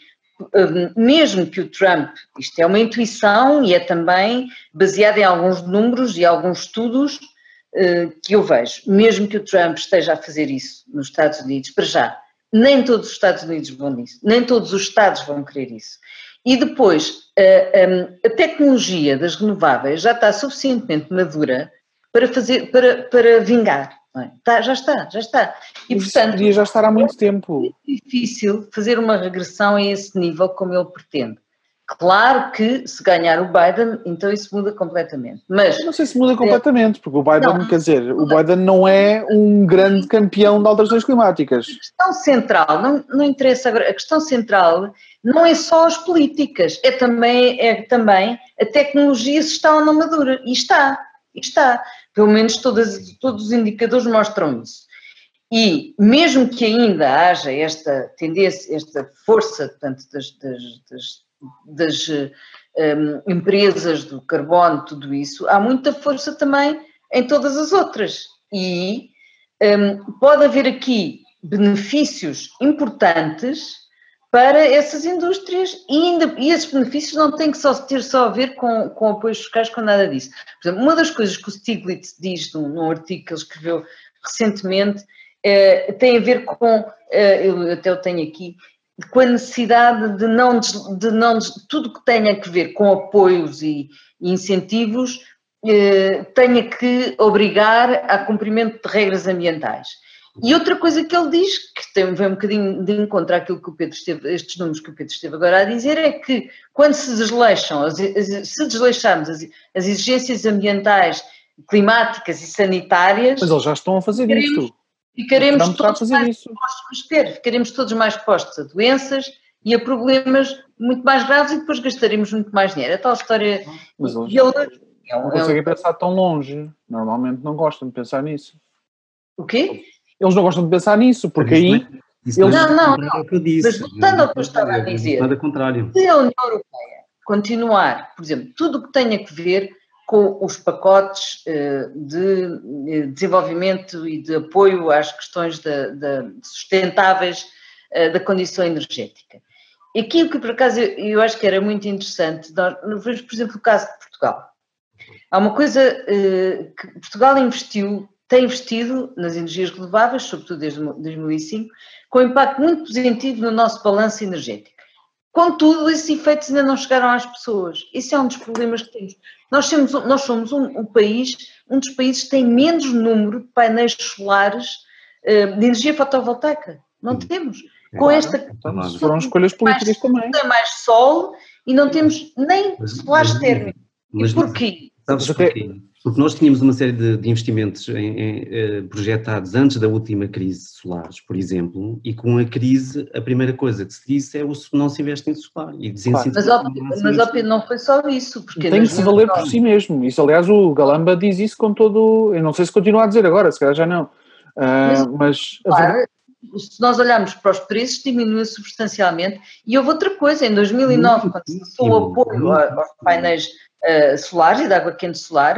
mesmo que o Trump, isto é uma intuição e é também baseado em alguns números e alguns estudos que eu vejo, mesmo que o Trump esteja a fazer isso nos Estados Unidos, para já, nem todos os Estados Unidos vão nisso, nem todos os Estados vão querer isso. E depois, a, a, a tecnologia das renováveis já está suficientemente madura para, fazer, para, para vingar. Não é? Está, já está, já está. E, mas portanto, isso podia já estar há muito tempo. É muito difícil fazer uma regressão a esse nível como ele pretende. Claro que se ganhar o Biden, então isso muda completamente. Mas eu não sei se muda completamente, porque o Biden, não, quer dizer, o Biden não é um grande campeão de alterações climáticas. A questão central, não, não interessa agora, a questão central não é só as políticas, é também, é também a tecnologia se está ou não madura. E está, e está. Pelo menos todas, todos os indicadores mostram isso. E mesmo que ainda haja esta tendência, esta força, portanto, das, das, das das um, empresas do carbono, tudo isso, há muita força também em todas as outras. E um, pode haver aqui benefícios importantes para essas indústrias e, ainda, e esses benefícios não têm que só ter só a ver com, com apoios fiscais, com nada disso. Por exemplo, uma das coisas que o Stiglitz diz num, num artigo que ele escreveu recentemente eh, tem a ver com, eh, eu até o tenho aqui, com a necessidade de não, de não tudo que tenha a ver com apoios e, e incentivos eh, tenha que obrigar a cumprimento de regras ambientais. E outra coisa que ele diz, que tem, vem um bocadinho de encontro àquilo que o Pedro esteve, estes números que o Pedro esteve agora a dizer, é que quando se desleixam, as, as, se desleixarmos as, as exigências ambientais, climáticas e sanitárias... Mas eles já estão a fazer isso. Ficaremos todos, fazer mais isso. Postos, ficaremos todos mais expostos a doenças e a problemas muito mais graves e depois gastaremos muito mais dinheiro. É tal história... Mas eles ele, é um, não conseguem é um... pensar tão longe. Normalmente não gostam de pensar nisso. O quê? Eles não gostam de pensar nisso, porque aí... Isso eles... não, não, não, não. Que eu disse. Mas voltando ao que eu estava a dizer, nada contrário. Se a União Europeia continuar, por exemplo, tudo o que tenha que ver com os pacotes de desenvolvimento e de apoio às questões de, de sustentáveis da condição energética. Aquilo que, por acaso, eu acho que era muito interessante, nós vemos, por exemplo, o caso de Portugal. Há uma coisa que Portugal investiu, tem investido nas energias renováveis, sobretudo desde dois mil e cinco, com um impacto muito positivo no nosso balanço energético. Contudo, esses efeitos ainda não chegaram às pessoas. Esse é um dos problemas que temos. Nós somos, nós somos um, um país, um dos países que tem menos número de painéis solares uh, de energia fotovoltaica. Não temos. É, Com claro, esta... Então, foram escolhas políticas mais, também. Tem mais sol e não temos nem solares térmicos. E porquê? Sabes porquê? Porque nós tínhamos uma série de, de investimentos em, em, eh, projetados antes da última crise solares, por exemplo, e com a crise a primeira coisa que se disse é o não se investe em solar. E claro. Mas, ó, mas ó, Pedro, não foi só isso. Porque tem que se valer por si mesmo. Isso, aliás, o Galamba diz isso com todo... Eu não sei se continua a dizer agora, se calhar já não. Uh, mas, mas claro, verdade... se nós olharmos para os preços, diminui substancialmente. E houve outra coisa, em dois mil e nove, quando se começou o apoio aos painéis uh, solares e da água quente solar,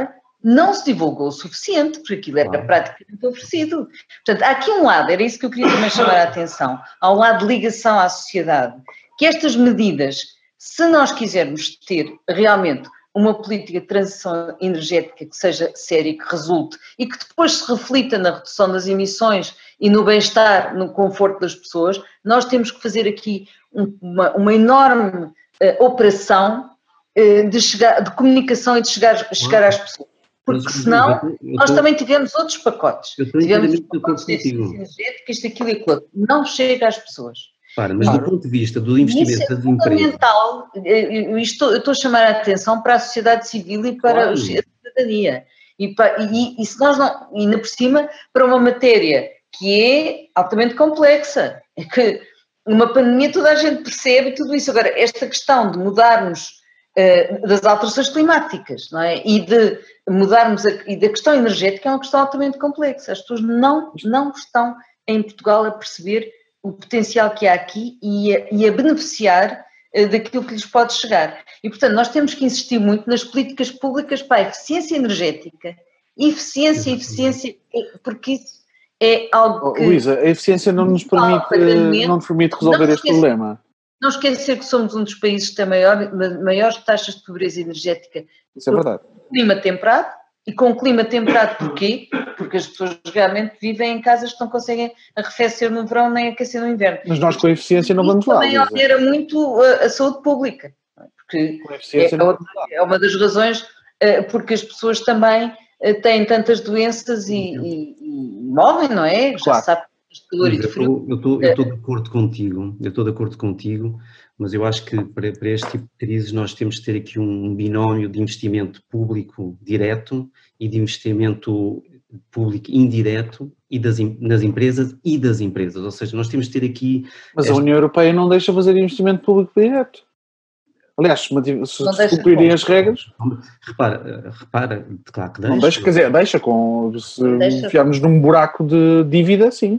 não se divulgou o suficiente, porque aquilo era Claro. praticamente oferecido. Portanto, há aqui um lado, era isso que eu queria também chamar a atenção, há um lado de ligação à sociedade, que estas medidas, se nós quisermos ter realmente uma política de transição energética que seja séria e que resulte, e que depois se reflita na redução das emissões e no bem-estar, no conforto das pessoas, nós temos que fazer aqui um, uma, uma enorme uh, operação uh, de, chegar, de comunicação e de chegar, chegar às pessoas. Porque Mas, senão, eu tô- eu nós tô- também tivemos outros pacotes. Eu estou Tivemos inteiramente de acordo pacotes de eficiência contigo. energética, isto, aquilo e aquilo outro. Não chega às pessoas. Para, mas Claro. do ponto de vista do E investimento isso é das empresas, fundamental. Eu estou, eu estou a chamar a atenção para a sociedade civil e para Claro. os- a cidadania. E, pa- e- e se nós não, e ainda por cima, para uma matéria que é altamente complexa. É que numa pandemia toda a gente percebe tudo isso. Agora, esta questão de mudarmos eh, das alterações climáticas, não é? E de mudarmos, a, e da questão energética é uma questão altamente complexa. As pessoas não, não estão em Portugal a perceber o potencial que há aqui e a, e a beneficiar uh, daquilo que lhes pode chegar. E, portanto, nós temos que insistir muito nas políticas públicas para a eficiência energética, eficiência, eficiência, porque isso é algo que... Oh, Luísa, a eficiência não nos permite, não nos permite resolver Não este esquecer- problema. Não esquecer que somos um dos países que tem maior, maiores taxas de pobreza energética, Isso é verdade. clima temperado. E com clima temperado porquê? Porque as pessoas realmente vivem em casas que não conseguem arrefecer no verão nem aquecer no inverno. Mas nós com a eficiência não vamos Isso lá, também Luísa. altera muito a, a saúde pública, não é? Porque Com a eficiência é, não outra- é uma das razões eh, porque as pessoas também eh, têm tantas doenças e, e- e morrem, não é? Já Claro. se sabe de calor e Luísa, de frio. eu estou eu estou de acordo contigo, eu estou de acordo contigo, mas eu acho que para, para este tipo de crises nós temos de ter aqui um binómio de investimento público direto e de investimento público indireto e das, em- nas empresas e das empresas, ou seja, nós temos de ter aqui... Mas a esta- União Europeia não deixa fazer investimento público direto. Aliás, se, Não se deixa cumprirem como? as regras, Repara, repara, claro que não deixa, quer dizer, deixa, com, se Deixa. enfiarmos num buraco de dívida, sim.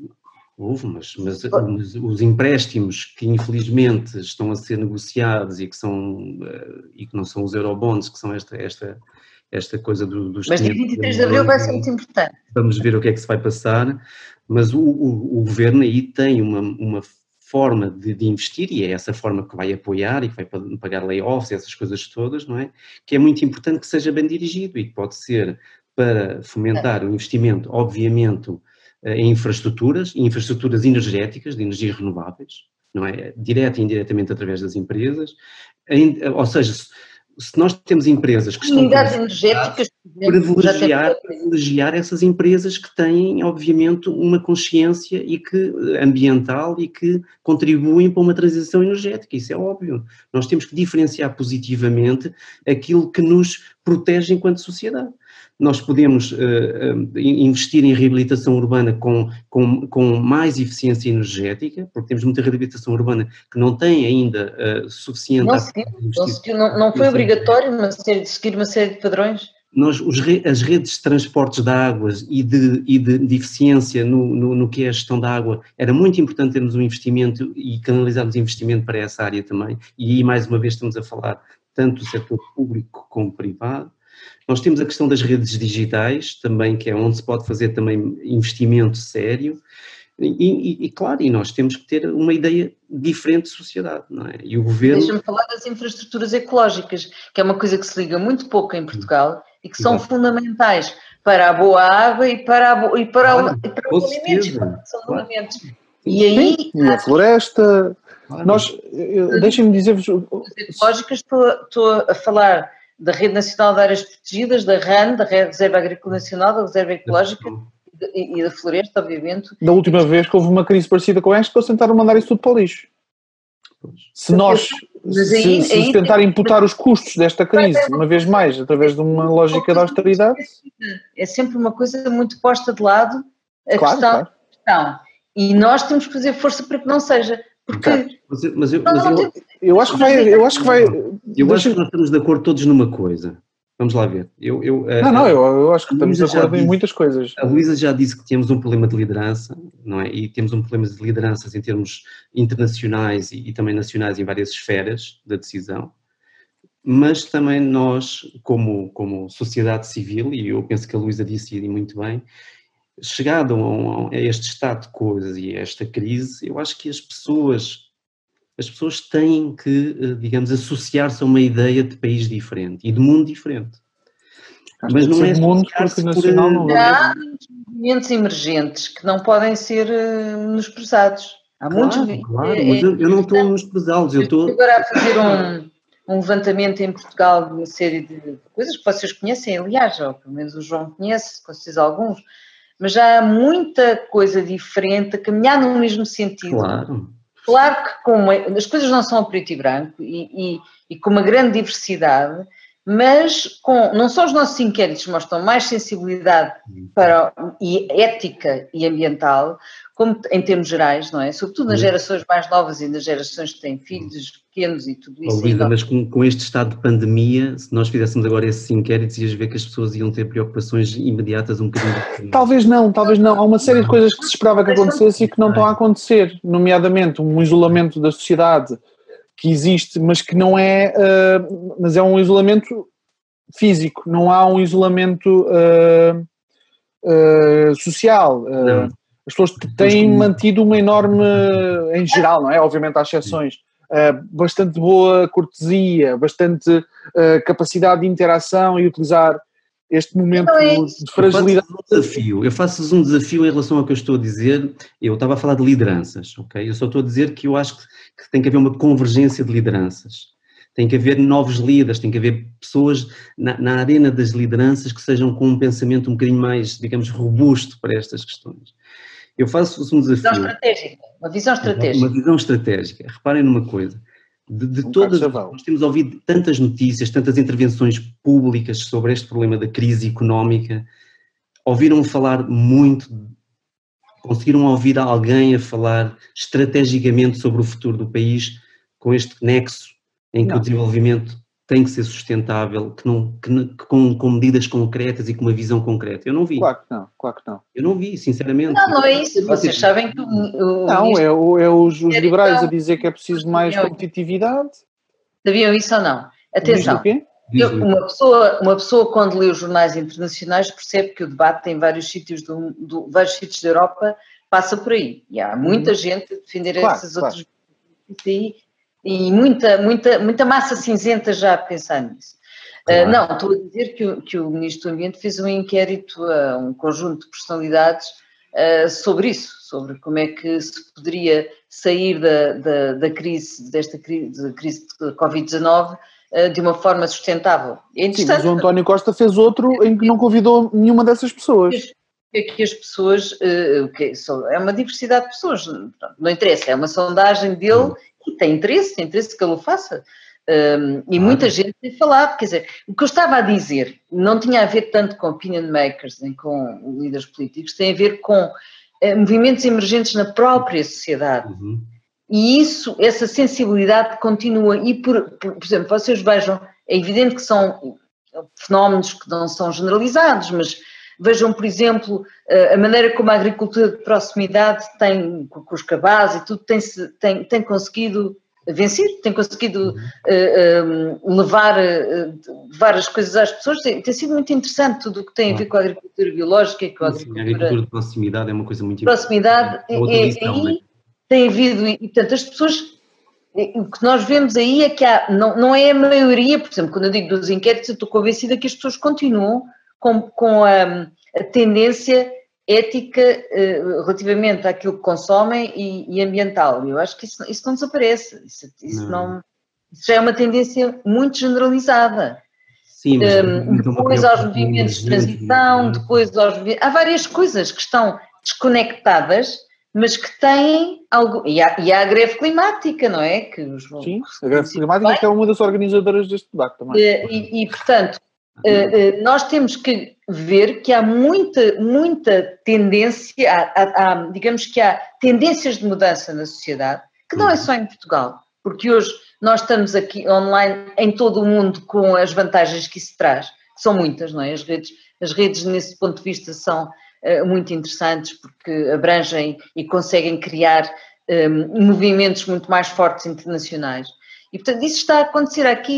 Houve, mas, mas, mas os empréstimos que infelizmente estão a ser negociados e que, são, eh, e que não são os eurobonds, que são esta, esta, esta coisa do, dos Mas dia quinhentos vinte e três de abril vai ser muito importante. Vamos ver o que é que se vai passar, mas o, o, o governo aí tem uma, uma forma de, de investir, e é essa forma que vai apoiar e que vai pagar layoffs, essas coisas todas, não é? Que é muito importante que seja bem dirigido e que pode ser para fomentar o investimento, obviamente, em infraestruturas, infraestruturas energéticas, de energias renováveis, não é? Direta e indiretamente através das empresas, ou seja, se nós temos empresas que estão... Comunidades energéticas, por exemplo, já privilegiar, temos- privilegiar essas empresas que têm, obviamente, uma consciência e que, ambiental e que contribuem para uma transição energética, isso é óbvio. Nós temos que diferenciar positivamente aquilo que nos protege enquanto sociedade. Nós podemos uh, uh, investir em reabilitação urbana com, com, com mais eficiência energética, porque temos muita reabilitação urbana que não tem ainda uh, suficiente... Não, seguiu, não, seguiu, não, não foi obrigatório mas seguir uma série de padrões? Nós, os, as redes de transportes de águas e de, e de, de eficiência no, no, no que é a gestão da água, era muito importante termos um investimento e canalizarmos investimento para essa área também, e aí mais uma vez estamos a falar tanto do setor público como privado. Nós temos a questão das redes digitais também, que é onde se pode fazer também investimento sério, e, e, e claro, e nós temos que ter uma ideia diferente de sociedade, não é? E o governo... Deixa-me falar das infraestruturas ecológicas, que é uma coisa que se liga muito pouco em Portugal e que são Exato. fundamentais para a boa água e para, a bo... e para, Claro, o... e para com os alimentos, certeza. são Claro. alimentos. E aí, E a floresta, Claro. nós, eu- deixem-me dizer-vos, as ecológicas, estou, estou a falar da Rede Nacional de Áreas Protegidas, da R A N, da Reserva Agrícola Nacional, da Reserva Ecológica e, e da Floresta, obviamente. da última vez que houve uma crise parecida com esta, eles tentaram mandar isso tudo para o lixo. Se nós, Mas se, aí- se aí- tentar imputar os custos desta crise, uma vez mais, através de uma lógica de austeridade, É sempre uma coisa muito posta de lado, a claro, questão, claro. questão. E nós temos que fazer força para que não seja. Porque Exato. Mas, eu- mas eu, nós mas não eu, temos- Eu acho que vai, eu acho que vai, eu acho deixa- que nós estamos de acordo todos numa coisa. Vamos lá ver. Eu, eu, não, não, eu, eu acho que a estamos de Luísa já acordo em disse- muitas coisas. A Luísa já disse que temos um problema de liderança, não é? E temos um problema de lideranças em termos internacionais e, e também nacionais em várias esferas da decisão. mas também nós, como, como sociedade civil, e eu penso que a Luísa disse e muito bem, chegado a, um, a este estado de coisas e a esta crise, eu acho que as pessoas, as pessoas têm que, digamos, associar-se a uma ideia de país diferente e de mundo diferente. Acho Mas que não é mundo, porque nacional não vamos. Há movimentos emergentes que não podem ser uh, menosprezados. Há claro, muitos. Claro, é, mas eu, eu não estou a é, menosprezá-los, eu estou... agora a fazer um, um levantamento em Portugal de uma série de coisas que vocês conhecem, aliás, ou pelo menos o João conhece, com vocês alguns, mas já há muita coisa diferente a caminhar no mesmo sentido. Claro. Claro que com uma, as coisas não são a preto e branco e, e, e com uma grande diversidade, mas com, não só os nossos inquéritos mostram mais sensibilidade para, e ética e ambiental, como em termos gerais, não é? Sobretudo nas gerações mais novas e nas gerações que têm filhos pequenos e tudo isso. Oh, Luísa, mas com, com este estado de pandemia, se nós fizéssemos agora esses inquéritos, ias ver que as pessoas iam ter preocupações imediatas um bocadinho. Talvez não, talvez não. Há uma série de coisas que se esperava que acontecesse e que não estão a acontecer, nomeadamente um isolamento da sociedade que existe, mas que não é, uh, mas é um isolamento físico, não há um isolamento uh, uh, social. Uh, as pessoas têm mantido uma enorme, em geral, não é? Obviamente há exceções, uh, bastante boa cortesia, bastante uh, capacidade de interação e utilizar este momento de fragilidade. Eu faço-vos um desafio, eu faço-vos um desafio em relação ao que eu estou a dizer. Eu estava a falar de lideranças, ok? Eu só estou a dizer que eu acho que, que tem que haver uma convergência de lideranças. Tem que haver novos líderes, tem que haver pessoas na, na arena das lideranças que sejam com um pensamento um bocadinho mais, digamos, robusto para estas questões. Eu faço-vos um desafio. Visão estratégica, uma visão estratégica. Uma visão estratégica. Reparem numa coisa. De, de um todas, nós temos ouvido tantas notícias, tantas intervenções públicas sobre este problema da crise económica. Ouviram falar muito, conseguiram ouvir alguém a falar estrategicamente sobre o futuro do país, com este nexo em que não. O desenvolvimento tem que ser sustentável, que não, que, que com, com medidas concretas e com uma visão concreta. Eu não vi. Claro que não, claro que não. Eu não vi, sinceramente. Não, não é isso. Vocês sabem que o... o não, ministro... é, o, é os, os liberais então, a dizer que é preciso mais competitividade. Sabiam isso ou não? Atenção. Eu, uma, pessoa, uma pessoa quando lê os jornais internacionais percebe que o debate em vários sítios, do, do, vários sítios da Europa passa por aí. E há muita hum. gente a defender claro, esses claro. outros aí. E muita, muita, muita massa cinzenta já a pensar nisso. Claro. Uh, não, estou a dizer que o, que o Ministro do Ambiente fez um inquérito a um conjunto de personalidades uh, sobre isso, sobre como é que se poderia sair da, da, da crise, desta crise, da crise de covid dezanove uh, de uma forma sustentável. É Sim, mas o António Costa fez outro em que não convidou nenhuma dessas pessoas. É que as pessoas, uh, okay, so, é uma diversidade de pessoas, não interessa, é uma sondagem dele hum. e tem interesse, tem interesse que ele o faça. Um, e ah, muita gente tem falado, quer dizer, o que eu estava a dizer não tinha a ver tanto com opinion makers nem com líderes políticos, tem a ver com uh, movimentos emergentes na própria sociedade. Uhum. E isso, essa sensibilidade continua. E, por, por, por exemplo, vocês vejam, é evidente que são fenómenos que não são generalizados, mas vejam, por exemplo, a maneira como a agricultura de proximidade tem, com os cabazes e tudo, tem, tem, tem conseguido vencer, tem conseguido uh, uh, levar uh, várias coisas às pessoas. Tem, tem sido muito interessante tudo o que tem a ver com a agricultura biológica e com a agricultura... Sim, a agricultura de proximidade é uma coisa muito proximidade importante. Proximidade, é, aí tem havido, e portanto as pessoas... O que nós vemos aí é que há, não, não é a maioria, por exemplo, quando eu digo dos inquéritos, eu estou convencida que as pessoas continuam com, com a, a tendência ética uh, relativamente àquilo que consomem e, e ambiental. Eu acho que isso, isso não desaparece. Isso, isso, não. Não, isso já é uma tendência muito generalizada. Sim, mas um, depois aos movimentos de transição, depois aos há várias coisas que estão desconectadas, mas que têm algo... E há, e há a greve climática, não é? Que os, Sim, a greve climática que é uma das organizadoras deste debate também. E, e portanto, nós temos que ver que há muita, muita tendência, há, há, há, digamos que há tendências de mudança na sociedade, que não é só em Portugal, porque hoje nós estamos aqui online em todo o mundo com as vantagens que isso traz, que são muitas, não é? As redes, as redes nesse ponto de vista são uh, muito interessantes porque abrangem e conseguem criar um, movimentos muito mais fortes internacionais. E portanto isso está a acontecer aqui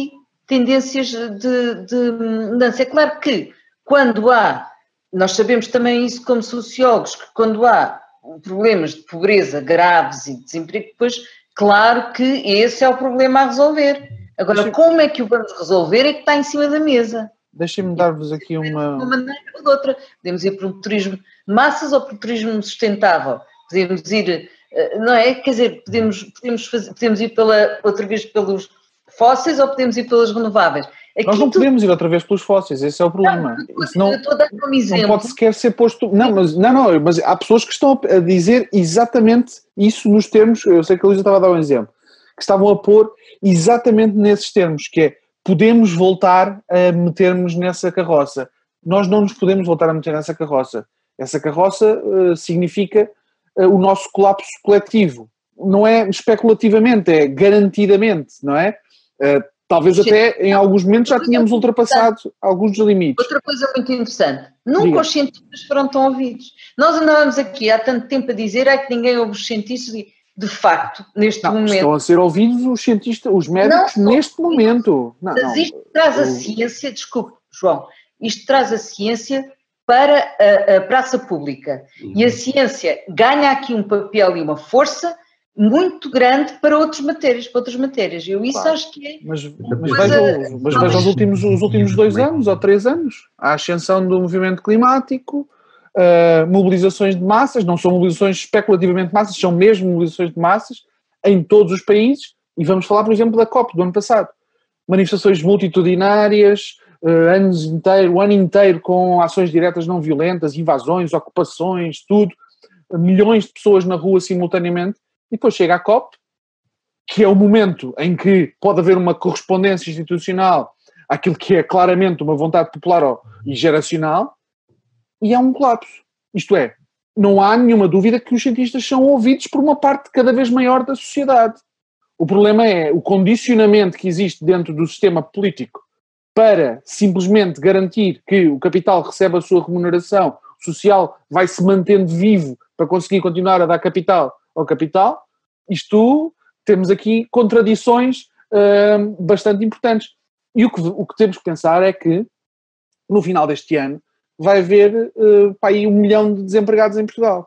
tendências de, de mudança. É claro que quando há, nós sabemos também isso como sociólogos, que quando há problemas de pobreza graves e desemprego, depois, claro que esse é o problema a resolver. Agora, como é que o vamos resolver é que está em cima da mesa. Deixem-me dar-vos aqui uma... De uma maneira ou de outra. Podemos ir para um turismo de massas ou para um turismo sustentável. Podemos ir, não é? Quer dizer, podemos, podemos, fazer, podemos ir pela, outra vez pelos fósseis ou podemos ir pelas renováveis. Aqui Nós não tu... podemos ir outra vez pelos fósseis, esse é o problema. Não, Isso não, eu estou a dar um exemplo. Não pode sequer ser posto... Não, mas, não, não, mas há pessoas que estão a dizer exatamente isso nos termos, eu sei que a Luísa estava a dar um exemplo, que estavam a pôr exatamente nesses termos, que é, podemos voltar a metermos nessa carroça. Nós não nos podemos voltar a meter nessa carroça. Essa carroça uh, significa uh, o nosso colapso coletivo. Não é especulativamente, é garantidamente, não é? Uh, talvez até em alguns momentos já tínhamos ultrapassado alguns dos limites. Outra coisa muito interessante, nunca os cientistas foram tão ouvidos. Nós andávamos aqui há tanto tempo a dizer é que ninguém ouve os cientistas e, de facto, neste não, momento... Estão a ser ouvidos os cientistas, os médicos não, neste não, momento. Não, mas isto não, traz a ciência, desculpe, João, isto traz a ciência para a, a praça pública. Uhum. E a ciência ganha aqui um papel e uma força muito grande para outras matérias, para outras matérias. Eu isso claro. Acho que é... Mas, mas vejam, mas vejam os, últimos, os últimos dois anos ou três anos. A ascensão do movimento climático, uh, mobilizações de massas, não são mobilizações especulativamente de massas, são mesmo mobilizações de massas em todos os países. E vamos falar, por exemplo, da COP do ano passado. Manifestações multitudinárias, uh, anos inteiro, o ano inteiro com ações diretas não violentas, invasões, ocupações, tudo. Milhões de pessoas na rua simultaneamente. E depois chega a COP, que é o momento em que pode haver uma correspondência institucional àquilo que é claramente uma vontade popular e geracional, e há um colapso. Isto é, não há nenhuma dúvida que os cientistas são ouvidos por uma parte cada vez maior da sociedade. O problema é o condicionamento que existe dentro do sistema político para simplesmente garantir que o capital recebe a sua remuneração social, vai se mantendo vivo para conseguir continuar a dar capital ao capital. Isto, temos aqui contradições uh, bastante importantes. E o que, o que temos que pensar é que, no final deste ano, vai haver uh, para aí um milhão de desempregados em Portugal.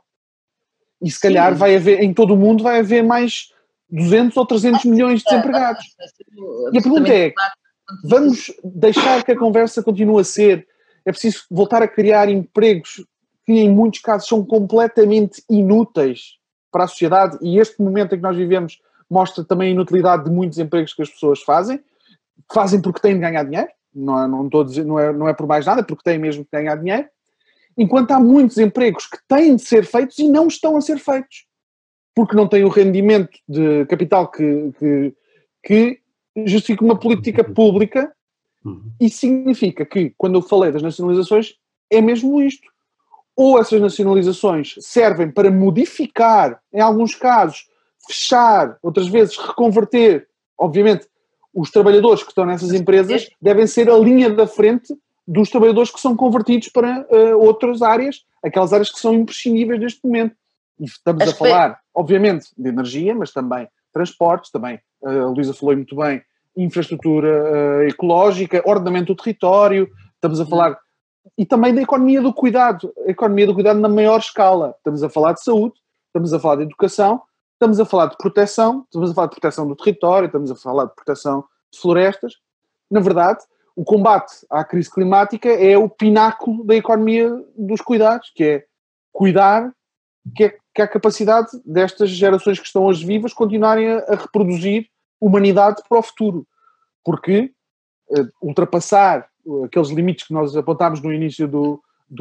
E se calhar Sim. vai haver, em todo o mundo, vai haver mais duzentos ou trezentos milhões de desempregados. E a pergunta é, vamos deixar que a conversa continue a ser, é preciso voltar a criar empregos que em muitos casos são completamente inúteis para a sociedade, e este momento em que nós vivemos mostra também a inutilidade de muitos empregos que as pessoas fazem, fazem porque têm de ganhar dinheiro, não é, não estou a dizer, não é, não é por mais nada, porque têm mesmo de ganhar dinheiro, enquanto há muitos empregos que têm de ser feitos e não estão a ser feitos, porque não têm o rendimento de capital que, que, que justifica uma política pública. Isso significa que, quando eu falei das nacionalizações, é mesmo isto. Ou essas nacionalizações servem para modificar, em alguns casos, fechar, outras vezes reconverter. Obviamente, os trabalhadores que estão nessas empresas devem ser a linha da frente dos trabalhadores que são convertidos para uh, outras áreas, aquelas áreas que são imprescindíveis neste momento. E estamos Acho a falar, que... obviamente, de energia, mas também transportes, também, uh, a Luísa falou muito bem, infraestrutura uh, ecológica, ordenamento do território, estamos a falar... E também da economia do cuidado, a economia do cuidado na maior escala. Estamos a falar de saúde, estamos a falar de educação, estamos a falar de proteção, estamos a falar de proteção do território, estamos a falar de proteção de florestas. Na verdade, o combate à crise climática é o pináculo da economia dos cuidados, que é cuidar, que é, que é a capacidade destas gerações que estão hoje vivas continuarem a, a reproduzir humanidade para o futuro. Porque uh, ultrapassar aqueles limites que nós apontámos no início do,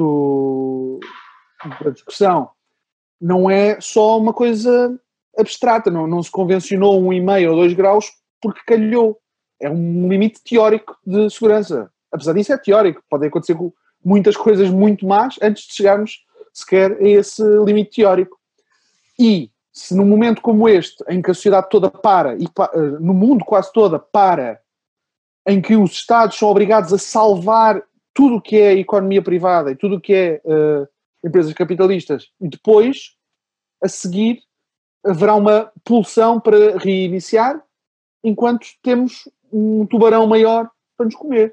do, da discussão, não é só uma coisa abstrata, não, não se convencionou um vírgula cinco ou dois graus porque calhou. É um limite teórico de segurança. Apesar disso é teórico, podem acontecer muitas coisas muito más antes de chegarmos sequer a esse limite teórico. E se num momento como este, em que a sociedade toda para, e no mundo quase toda para, em que os Estados são obrigados a salvar tudo o que é economia privada e tudo o que é uh, empresas capitalistas, e depois, a seguir, haverá uma pulsão para reiniciar, enquanto temos um tubarão maior para nos comer.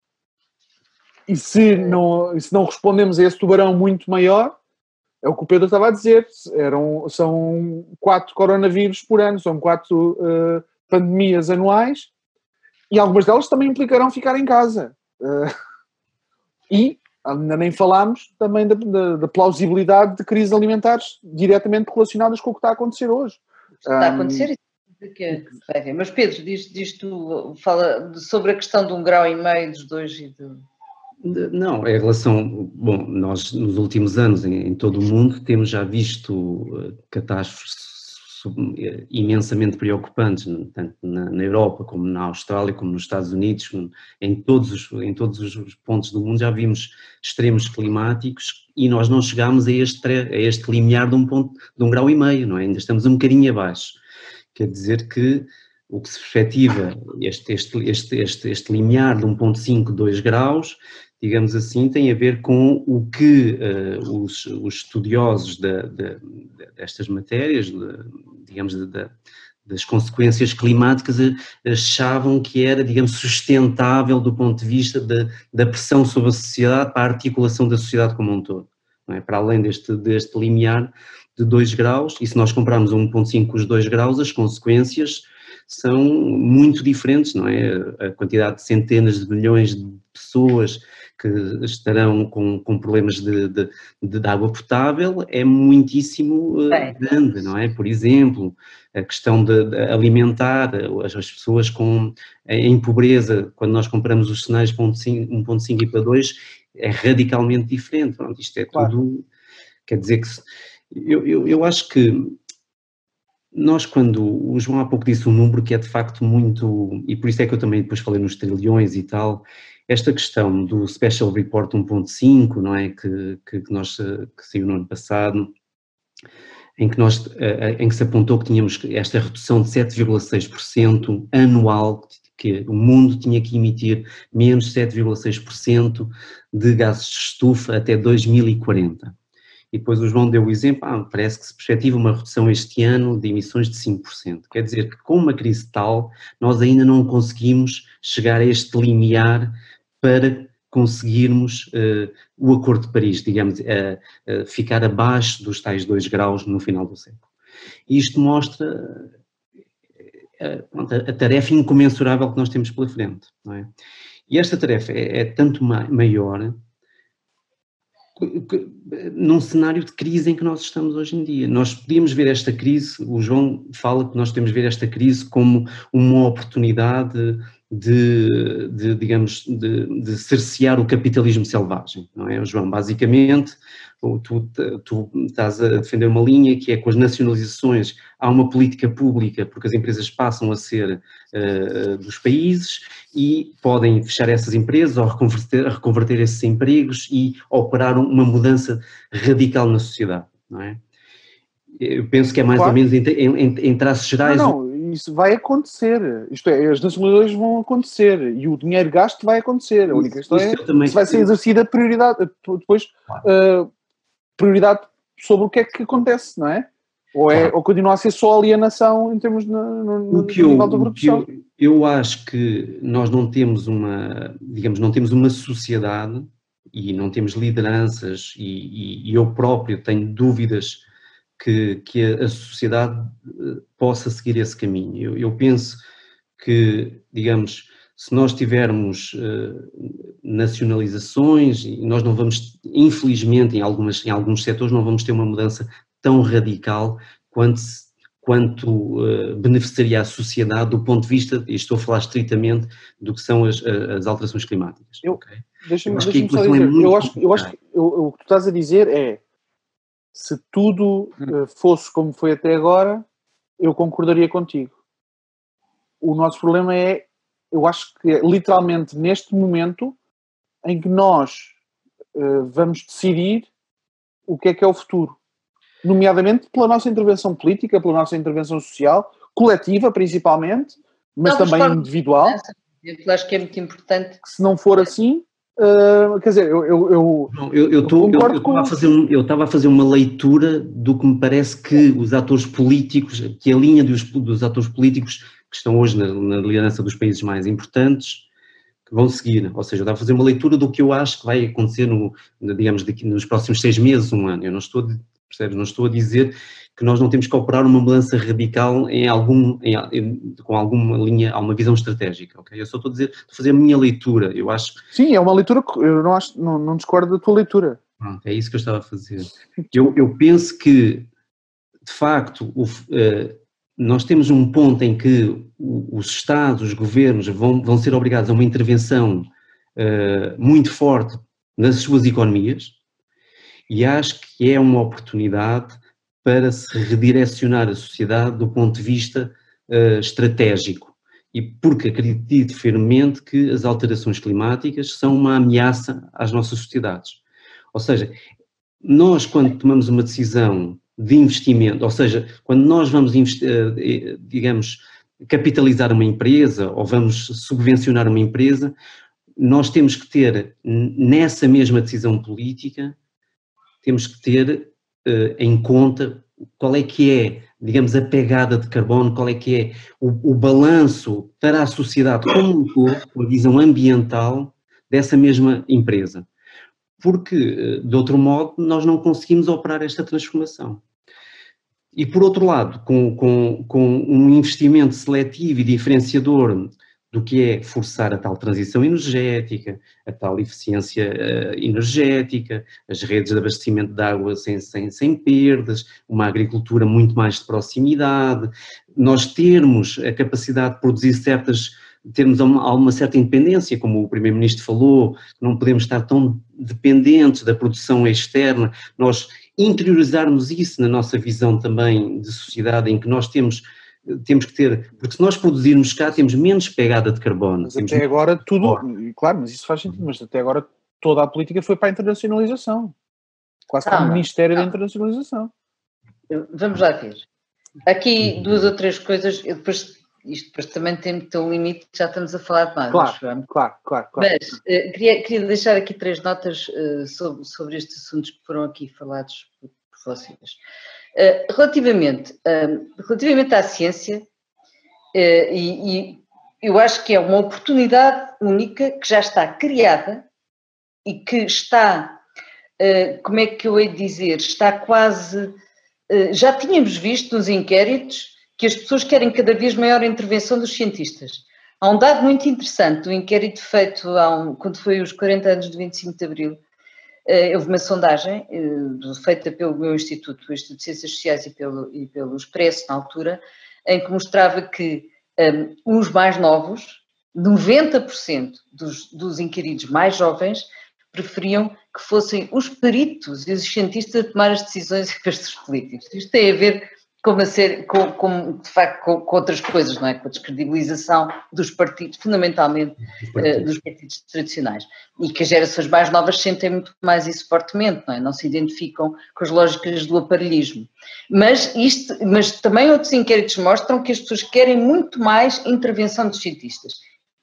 E se não, se não respondemos a esse tubarão muito maior, é o que o Pedro estava a dizer, eram, são quatro coronavírus por ano, são quatro uh, pandemias anuais, e algumas delas também implicarão ficar em casa. Uh, e ainda nem falámos também da, da, da plausibilidade de crises alimentares diretamente relacionadas com o que está a acontecer hoje. Está a acontecer isso. Que vai ver. Mas Pedro, diz, diz tu, fala sobre a questão de um grau e meio dos dois e do... Não, em relação, bom, nós nos últimos anos em, em todo o mundo temos já visto uh, catástrofes sub, imensamente preocupantes, tanto na, na Europa como na Austrália, como nos Estados Unidos, em todos, os, em todos os pontos do mundo já vimos extremos climáticos e nós não chegámos a este, a este limiar de um, ponto, de um grau e meio, não é? Ainda estamos um bocadinho abaixo. Quer dizer que o que se perspectiva, este, este, este, este, este limiar de um ponto cinco, dois graus, digamos assim, tem a ver com o que uh, os, os estudiosos de, de, de, destas matérias, de, digamos, de, de, das consequências climáticas, achavam que era, digamos, sustentável do ponto de vista de, da pressão sobre a sociedade para a articulação da sociedade como um todo. Não é? Para além deste, deste limiar de dois graus, e se nós compararmos um ponto cinco com os dois graus, as consequências são muito diferentes, não é? A quantidade de centenas de milhões de pessoas que estarão com, com problemas de, de, de água potável é muitíssimo uh, grande, não é? Por exemplo, a questão de, de alimentar as, as pessoas com, em pobreza, quando nós comparamos os cenários para um ponto cinco e para dois, é radicalmente diferente. Pronto, isto é claro. Tudo, quer dizer que, eu, eu, eu acho que nós, quando, o João há pouco disse um número que é de facto muito, e por isso é que eu também depois falei nos trilhões e tal, esta questão do Special Report um ponto cinco, não é, que, que, nós, que saiu no ano passado, em que, nós, em que se apontou que tínhamos esta redução de sete vírgula seis por cento anual, que o mundo tinha que emitir menos sete vírgula seis por cento de gases de estufa até dois mil e quarenta. E depois o João deu o exemplo, ah, parece que se perspectiva uma redução este ano de emissões de cinco por cento. Quer dizer que com uma crise tal, nós ainda não conseguimos chegar a este limiar para conseguirmos uh, o Acordo de Paris, digamos, uh, uh, ficar abaixo dos tais dois graus no final do século. E isto mostra uh, a, a tarefa incomensurável que nós temos pela frente, não é? E esta tarefa é, é tanto ma maior num cenário de crise em que nós estamos hoje em dia. Nós podíamos ver esta crise, o João fala que nós podemos ver esta crise como uma oportunidade de, de digamos, de, de cercear o capitalismo selvagem, não é, João? Basicamente, tu, tu estás a defender uma linha que é com as nacionalizações há uma política pública porque as empresas passam a ser uh, dos países e podem fechar essas empresas ou reconverter, reconverter esses empregos e operar uma mudança radical na sociedade, não é? Eu penso que é mais claro. ou menos em, em, em traços gerais... Não, não, isso vai acontecer, isto é, as nacionalizações vão acontecer e o dinheiro gasto vai acontecer, a única questão é se vai ser exercida a prioridade, depois claro. uh, prioridade sobre o que é que acontece, não é? Ou, é, claro. ou continua a ser só alienação em termos de, no, o que eu, nível da produção? O que eu, eu acho que nós não temos uma, digamos, não temos uma sociedade e não temos lideranças e, e, e eu próprio tenho dúvidas que, que a, a sociedade possa seguir esse caminho. Eu, eu penso que, digamos, se nós tivermos uh, nacionalizações, nós não vamos, infelizmente, em, algumas, em alguns setores, não vamos ter uma mudança tão radical quanto, quanto uh, beneficiaria a sociedade do ponto de vista, e estou a falar estritamente, do que são as, as alterações climáticas. Eu, okay? Deixa-me deixa só dizer, é eu, acho, eu acho que eu, o que tu estás a dizer é, se tudo uh, fosse como foi até agora, eu concordaria contigo. O nosso problema é, eu acho que é literalmente neste momento em que nós uh, vamos decidir o que é que é o futuro. Nomeadamente pela nossa intervenção política, pela nossa intervenção social, coletiva principalmente, mas não, também individual. Eu acho que é muito importante. Que se não for assim, uh, quer dizer, eu... Eu, eu, não, eu, eu, tô, eu, eu, estava a fazer um, eu estava a fazer uma leitura do que me parece que os atores políticos, que a linha dos, dos atores políticos que estão hoje na, na liderança dos países mais importantes, que vão seguir, ou seja, eu estava a fazer uma leitura do que eu acho que vai acontecer, no, digamos, daqui, nos próximos seis meses, um ano. Eu não estou, percebes, não estou a dizer que nós não temos que operar uma mudança radical em algum, em, em, com alguma linha, alguma visão estratégica, ok? Eu só estou a dizer, estou a fazer a minha leitura, eu acho... Sim, é uma leitura que eu não, acho, não, não discordo da tua leitura. Pronto, é isso que eu estava a fazer. Eu, eu penso que, de facto, o, uh, nós temos um ponto em que os Estados, os governos vão, vão ser obrigados a uma intervenção uh, muito forte nas suas economias, e acho que é uma oportunidade para se redirecionar a sociedade do ponto de vista uh, estratégico, e porque acredito firmemente que as alterações climáticas são uma ameaça às nossas sociedades. Ou seja, nós quando tomamos uma decisão de investimento, ou seja, quando nós vamos, investir, digamos, capitalizar uma empresa ou vamos subvencionar uma empresa, nós temos que ter, nessa mesma decisão política, temos que ter uh, em conta qual é que é, digamos, a pegada de carbono, qual é que é o, o balanço para a sociedade como um todo, a visão ambiental dessa mesma empresa. Porque, de outro modo, nós não conseguimos operar esta transformação. E, por outro lado, com, com, com um investimento seletivo e diferenciador do que é forçar a tal transição energética, a tal eficiência uh, energética, as redes de abastecimento de água sem, sem, sem perdas, uma agricultura muito mais de proximidade, nós termos a capacidade de produzir certas, termos uma, alguma certa independência, como o Primeiro-Ministro falou, não podemos estar tão dependentes da produção externa, nós interiorizarmos isso na nossa visão também de sociedade, em que nós temos... temos que ter, porque se nós produzirmos cá temos menos pegada de carbono. Mas até agora tudo, claro, mas isso faz sentido, mas até agora toda a política foi para a internacionalização, quase para o Ministério da Internacionalização. Vamos lá ver. Aqui duas ou três coisas, eu depois, isto depois também tem que ter um limite, já estamos a falar de mais. Claro, claro, claro, claro. Mas uh, queria, queria deixar aqui três notas uh, sobre, sobre estes assuntos que foram aqui falados por, por vocês. Uh, relativamente, uh, relativamente à ciência, uh, e, e eu acho que é uma oportunidade única que já está criada e que está, uh, como é que eu hei de dizer, está quase, uh, já tínhamos visto nos inquéritos que as pessoas querem cada vez maior intervenção dos cientistas. Há um dado muito interessante do inquérito feito há um, quando foi os quarenta anos do vinte e cinco de Abril. Uh, houve uma sondagem uh, feita pelo meu instituto, o Instituto de Ciências Sociais e pelo, e pelo Expresso, na altura, em que mostrava que um, os mais novos, noventa por cento dos, dos inquiridos mais jovens, preferiam que fossem os peritos e os cientistas a tomar as decisões em vez dos políticos. Isto tem a ver com, a ser, com, com, de facto, com, com outras coisas, não é? Com a descredibilização dos partidos, fundamentalmente uh, dos partidos tradicionais. E que as gerações mais novas sentem muito mais isso fortemente, não é? Não se identificam com as lógicas do aparelhismo. Mas, isto, mas também outros inquéritos mostram que as pessoas querem muito mais intervenção dos cientistas.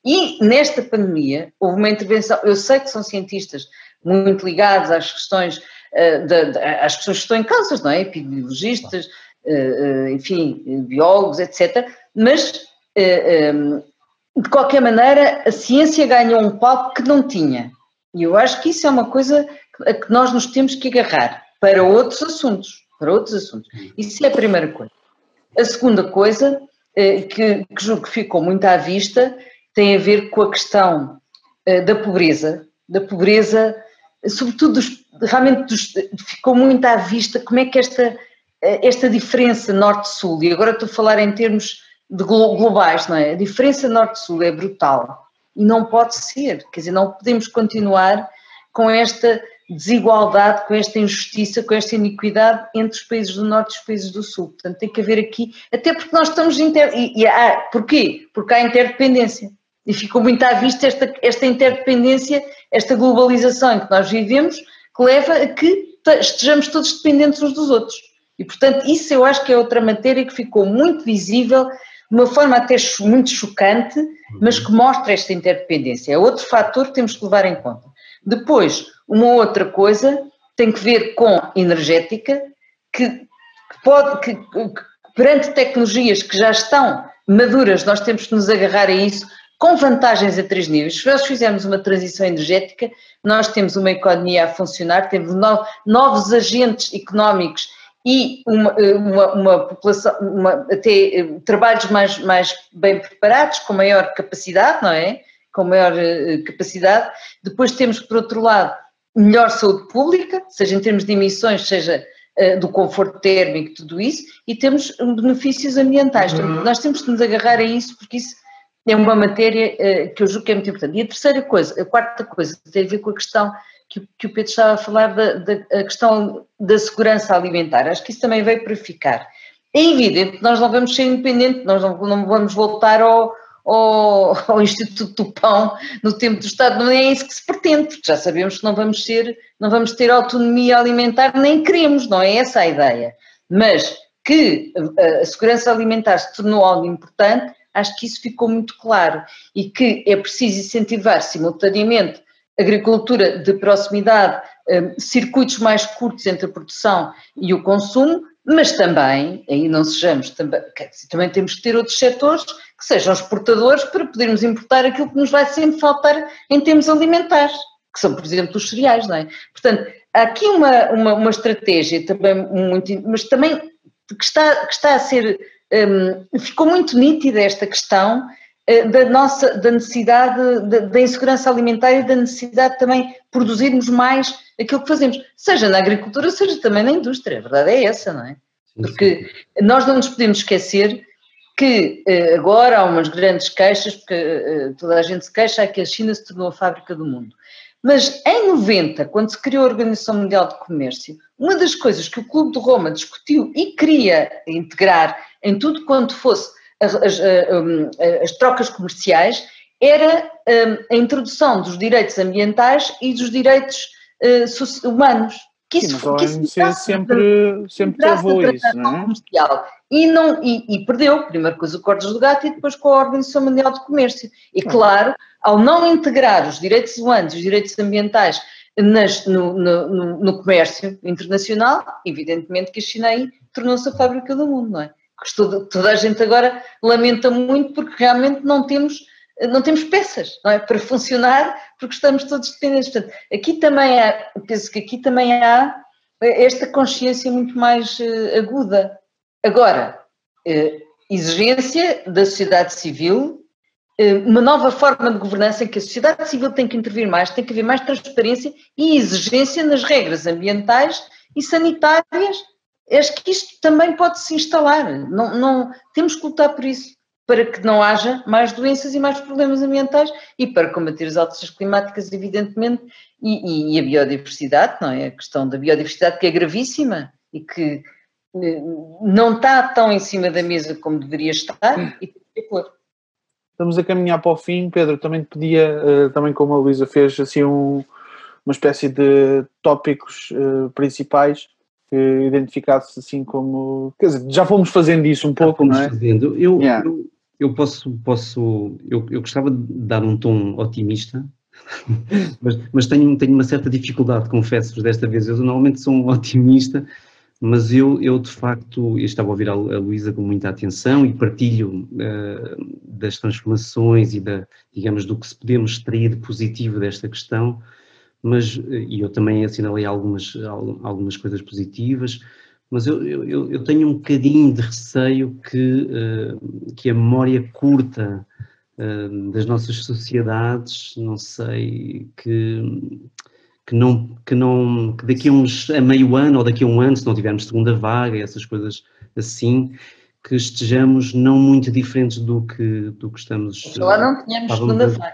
E nesta pandemia houve uma intervenção, eu sei que são cientistas muito ligados às questões, uh, de, de, às questões que estão em causa, não é? Epidemiologistas, Uh, enfim, biólogos, etcétera, mas, uh, um, de qualquer maneira, a ciência ganhou um palco que não tinha. E eu acho que isso é uma coisa a que nós nos temos que agarrar para outros assuntos, para outros assuntos. Isso é a primeira coisa. A segunda coisa, uh, que, que julgo que ficou muito à vista, tem a ver com a questão uh, da pobreza, da pobreza, sobretudo, dos, realmente dos, ficou muito à vista como é que esta... esta diferença norte-sul, e agora estou a falar em termos de globais, não é? A diferença norte-sul é brutal e não pode ser, quer dizer, não podemos continuar com esta desigualdade, com esta injustiça, com esta iniquidade entre os países do norte e os países do sul. Portanto, tem que haver aqui, até porque nós estamos inter... e, e há, porquê? Porque há interdependência e ficou muito à vista esta, esta interdependência, esta globalização em que nós vivemos, que leva a que estejamos todos dependentes uns dos outros. E, portanto, isso eu acho que é outra matéria que ficou muito visível, de uma forma até muito chocante, mas que mostra esta interdependência. É outro fator que temos que levar em conta. Depois, uma outra coisa tem que ver com energética, que, pode, que, que perante tecnologias que já estão maduras, nós temos que nos agarrar a isso com vantagens a três níveis. Se nós fizermos uma transição energética, nós temos uma economia a funcionar, temos novos agentes económicos e uma, uma, uma população, uma, até trabalhos mais, mais bem preparados, com maior capacidade, não é? Com maior uh, capacidade. Depois temos, por outro lado, melhor saúde pública, seja em termos de emissões, seja uh, do conforto térmico, tudo isso, e temos benefícios ambientais. Então, nós temos que nos agarrar a isso, porque isso é uma matéria uh, que eu julgo que é muito importante. E a terceira coisa, a quarta coisa, tem a ver com a questão que, que o Pedro estava a falar, da, da a questão da segurança alimentar. Acho que isso também veio para ficar. É evidente que nós não vamos ser independentes, nós não, não vamos voltar ao, ao, ao Instituto do Pão no tempo do Estado, não é isso que se pretende, porque já sabemos que não vamos ser, não vamos ter autonomia alimentar, nem queremos, não é essa a ideia. Mas que a, a segurança alimentar se tornou algo importante, acho que isso ficou muito claro, e que é preciso incentivar simultaneamente agricultura de proximidade, circuitos mais curtos entre a produção e o consumo, mas também, aí não sejamos, também, também temos que ter outros setores que sejam exportadores para podermos importar aquilo que nos vai sempre faltar em termos alimentares, que são, por exemplo, os cereais, não é? Portanto, há aqui uma, uma, uma estratégia também muito, mas também que está, que está a ser, um, ficou muito nítida esta questão da nossa, da necessidade da, da insegurança alimentar e da necessidade também de produzirmos mais aquilo que fazemos, seja na agricultura, seja também na indústria, a verdade é essa, não é? Porque nós não nos podemos esquecer que agora há umas grandes queixas, porque toda a gente se queixa que a China se tornou a fábrica do mundo, mas em noventa, quando se criou a Organização Mundial de Comércio, uma das coisas que o Clube de Roma discutiu e queria integrar em tudo quanto fosse As, as, as trocas comerciais, era a introdução dos direitos ambientais e dos direitos uh, humanos. Que Sim, isso, mas que a O M C sempre, sempre travou isso, não é? Comercial. E, não, e, e perdeu, primeiro com os acordos do GATT e depois com a Organização Mundial de Comércio. E claro, ao não integrar os direitos humanos e os direitos ambientais nas, no, no, no comércio internacional, evidentemente que a China aí tornou-se a fábrica do mundo, não é? Toda, toda a gente agora lamenta muito porque realmente não temos, não temos peças, não é? Para funcionar, porque estamos todos dependentes. Portanto, aqui também há, penso que aqui também há esta consciência muito mais uh, aguda. Agora, uh, exigência da sociedade civil, uh, uma nova forma de governança em que a sociedade civil tem que intervir mais, tem que haver mais transparência e exigência nas regras ambientais e sanitárias. Acho que isto também pode se instalar, não, não, temos que lutar por isso, para que não haja mais doenças e mais problemas ambientais e para combater as alterações climáticas, evidentemente, e, e a biodiversidade, não é? A questão da biodiversidade que é gravíssima e que não está tão em cima da mesa como deveria estar e tem que pôr. Estamos a caminhar para o fim, Pedro, também te pedia, também como a Luísa fez, assim um, uma espécie de tópicos uh, principais que identificasse assim como, quer dizer, já fomos fazendo isso um pouco, fomos não é? Fazendo. Eu, yeah. eu, eu posso, posso eu, eu gostava de dar um tom otimista, mas, mas tenho, tenho uma certa dificuldade, confesso-vos desta vez. Eu normalmente sou um otimista, mas eu, eu de facto, eu estava a ouvir a, a Luísa com muita atenção e partilho uh, das transformações e da, digamos, do que se podemos extrair de positivo desta questão. Mas, e eu também assinalei algumas, algumas coisas positivas, mas eu, eu, eu tenho um bocadinho de receio que, uh, que a memória curta uh, das nossas sociedades, não sei, que, que, não, que, não, que daqui a uns, a meio ano ou daqui a um ano, se não tivermos segunda vaga, essas coisas assim, que estejamos não muito diferentes do que, do que estamos... Lá não tínhamos segunda vaga.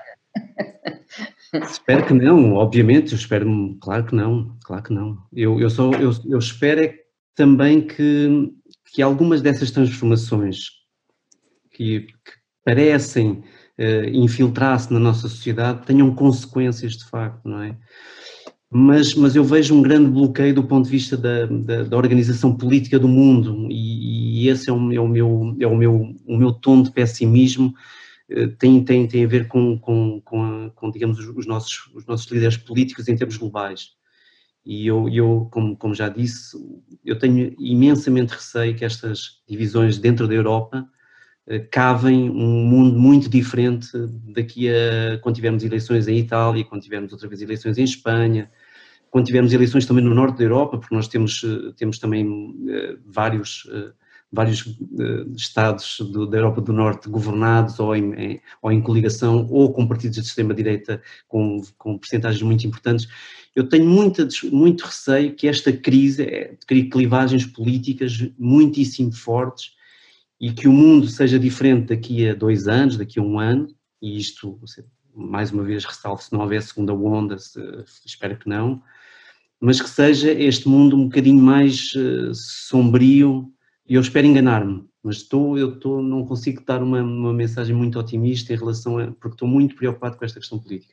Espero que não, obviamente, eu espero, claro que não, claro que não. Eu, eu, só, eu, eu espero é também que, que algumas dessas transformações que, que parecem uh, infiltrar-se na nossa sociedade tenham consequências de facto, não é? Mas, mas eu vejo um grande bloqueio do ponto de vista da, da, da organização política do mundo e, e esse é o, é o, meu, é o, meu, o meu tom de pessimismo. Tem, tem, tem a ver com, com, com, a, com digamos, os nossos, os nossos líderes políticos em termos globais. E eu, eu como, como já disse, eu tenho imensamente receio que estas divisões dentro da Europa cavem um mundo muito diferente daqui a quando tivermos eleições em Itália, quando tivermos outra vez eleições em Espanha, quando tivermos eleições também no norte da Europa, porque nós temos, temos também uh, vários, uh, vários uh, estados do, da Europa do Norte governados ou em, em, ou em coligação ou com partidos de extrema-direita com, com percentagens muito importantes. Eu tenho muita, muito receio que esta crise crie clivagens políticas muitíssimo fortes e que o mundo seja diferente daqui a dois anos, daqui a um ano, e isto, mais uma vez, ressalvo, se não houver segunda onda, se, espero que não, mas que seja este mundo um bocadinho mais uh, sombrio, e eu espero enganar-me, mas estou, eu estou, não consigo dar uma, uma mensagem muito otimista em relação a, porque estou muito preocupado com esta questão política.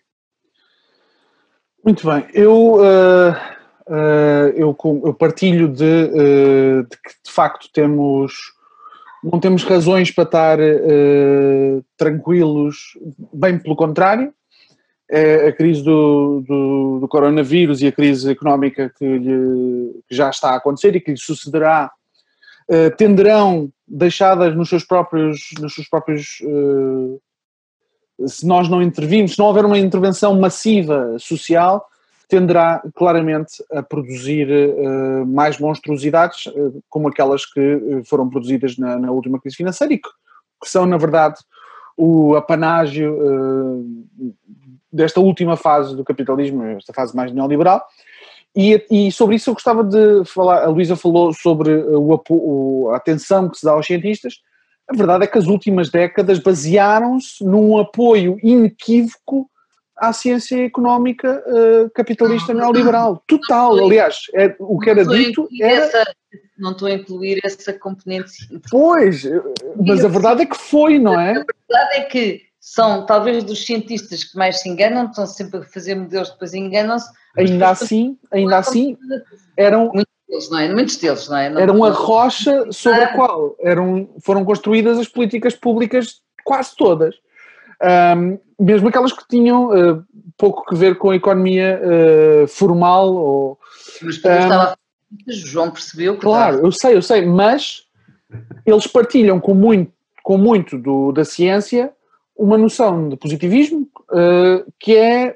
Muito bem, eu, uh, uh, eu, eu partilho de, uh, de que de facto temos, não temos razões para estar uh, tranquilos, bem pelo contrário. A crise do, do, do coronavírus e a crise económica que, lhe, que já está a acontecer e que lhe sucederá uh, tenderão, deixadas nos seus próprios, nos seus próprios uh, se nós não intervirmos, se não houver uma intervenção massiva social, tenderá claramente a produzir uh, mais monstruosidades, uh, como aquelas que uh, foram produzidas na, na última crise financeira e que, que são, na verdade, o apanágio uh, desta última fase do capitalismo, esta fase mais neoliberal. E, e sobre isso eu gostava de falar. A Luísa falou sobre o, o, a atenção que se dá aos cientistas. A verdade é que as últimas décadas basearam-se num apoio inequívoco à ciência económica uh, capitalista neoliberal. Total, aliás, é, o que era dito era... Essa, não estou a incluir essa componente. Pois, mas a verdade é que foi, não é? A verdade é que são, talvez, dos cientistas que mais se enganam, estão sempre a fazer modelos, depois enganam-se. Ainda assim, ainda assim, eram... Muitos deles, não é? Muitos deles, não é? Não, eram a não, rocha sobre a qual eram, foram construídas as políticas públicas quase todas. Um, mesmo aquelas que tinham uh, pouco que ver com a economia uh, formal. Ou, mas como um, estava a... João percebeu que... Claro, estava... eu sei, eu sei, mas eles partilham com muito, com muito do, da ciência uma noção de positivismo uh, que é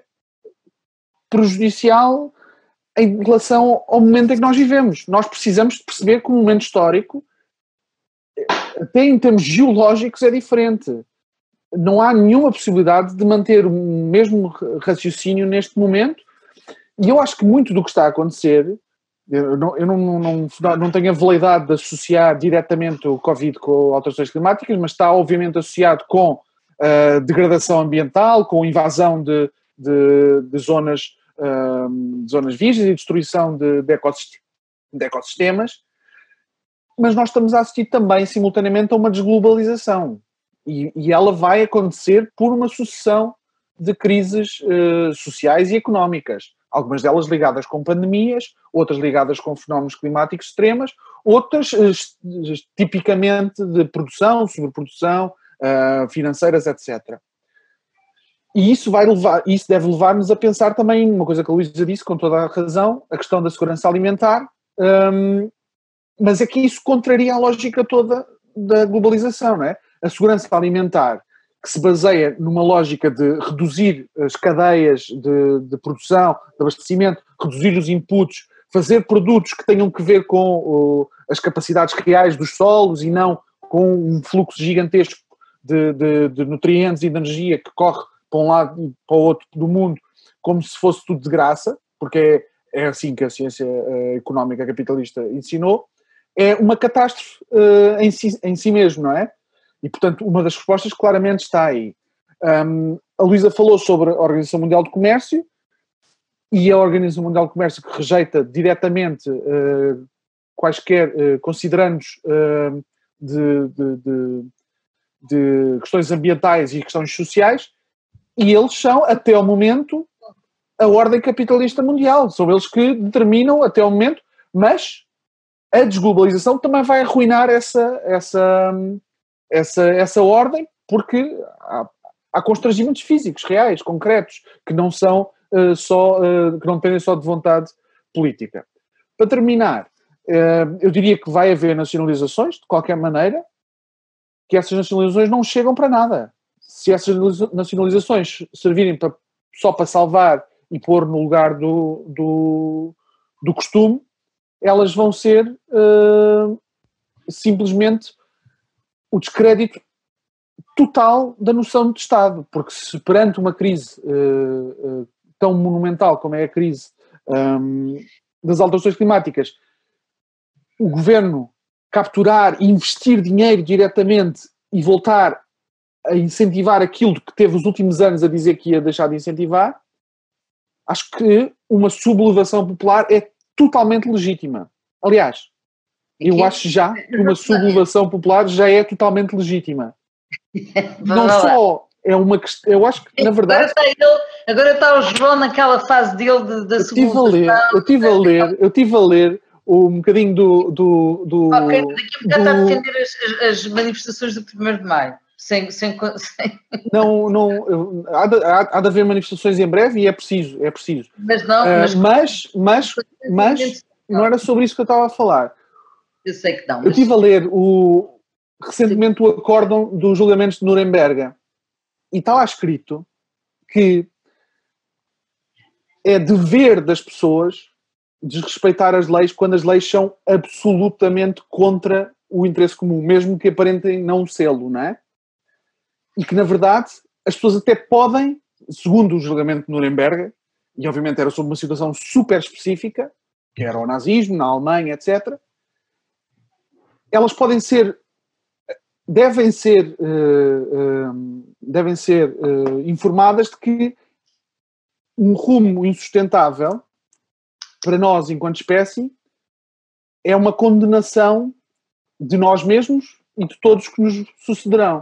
prejudicial em relação ao momento em que nós vivemos. Nós precisamos de perceber que o momento histórico, até em termos geológicos, é diferente. Não há nenhuma possibilidade de manter o mesmo raciocínio neste momento, e eu acho que muito do que está a acontecer, eu não, eu não, não, não, não tenho a veleidade de associar diretamente o Covid com alterações climáticas, mas está obviamente associado com a degradação ambiental, com a invasão de, de, de zonas... de zonas virgens e destruição de, de, ecossist- de ecossistemas, mas nós estamos a assistir também simultaneamente a uma desglobalização e, e ela vai acontecer por uma sucessão de crises uh, sociais e económicas, algumas delas ligadas com pandemias, outras ligadas com fenómenos climáticos extremos, outras uh, tipicamente de produção, sobreprodução, uh, financeiras, etcétera. E isso, vai levar, isso deve levar-nos a pensar também, uma coisa que a Luísa disse com toda a razão, a questão da segurança alimentar, um, mas é que isso contraria a lógica toda da globalização, não é? A segurança alimentar, que se baseia numa lógica de reduzir as cadeias de, de produção, de abastecimento, reduzir os inputs, fazer produtos que tenham que ver com uh, as capacidades reais dos solos e não com um fluxo gigantesco de, de, de nutrientes e de energia que corre para um lado e para o outro do mundo, como se fosse tudo de graça, porque é, é assim que a ciência uh, económica capitalista ensinou, é uma catástrofe uh, em, si, em si mesmo, não é? E, portanto, uma das respostas claramente está aí. Um, a Luísa falou sobre a Organização Mundial do Comércio, e a Organização Mundial do Comércio que rejeita diretamente uh, quaisquer uh, considerandos uh, de, de, de, de questões ambientais e questões sociais, e eles são, até ao momento, a ordem capitalista mundial. São eles que determinam, até ao momento, mas a desglobalização também vai arruinar essa, essa, essa, essa ordem, porque há, há constrangimentos físicos, reais, concretos, que não são uh, só, uh, que não dependem só de vontade política. Para terminar, uh, eu diria que vai haver nacionalizações, de qualquer maneira, que essas nacionalizações não chegam para nada. Se essas nacionalizações servirem para, só para salvar e pôr no lugar do, do, do costume, elas vão ser uh, simplesmente o descrédito total da noção de Estado, porque se perante uma crise uh, uh, tão monumental como é a crise um, das alterações climáticas, o governo capturar e investir dinheiro diretamente e voltar a incentivar aquilo que teve os últimos anos a dizer que ia deixar de incentivar, acho que uma sublevação popular é totalmente legítima. Aliás, eu acho já que uma sublevação popular já é totalmente legítima. Não só é uma questão, eu acho que na verdade... Agora está, ele, agora está o João naquela fase dele de, de sublevação. Eu estive a ler, eu estive a ler um bocadinho do... do, do ok, daqui a bocado está a defender as, as manifestações do primeiro de maio. Sem, sem, sem... Não, não, há de, há, há de haver manifestações em breve e é preciso, é preciso. Mas não, uh, mas, mas, mas, mas não era sobre isso que eu estava a falar. Eu sei que não. Mas... Eu estive a ler o, recentemente o acórdão dos julgamentos de Nuremberg e está lá escrito que é dever das pessoas desrespeitar as leis quando as leis são absolutamente contra o interesse comum, mesmo que aparentem não sê-lo, não é? E que, na verdade, as pessoas até podem, segundo o julgamento de Nuremberg, e obviamente era sobre uma situação super específica, que era o nazismo, na Alemanha, etcétera, elas podem ser, devem ser, uh, uh, devem ser uh, informadas de que um rumo insustentável, para nós, enquanto espécie, é uma condenação de nós mesmos e de todos que nos sucederão.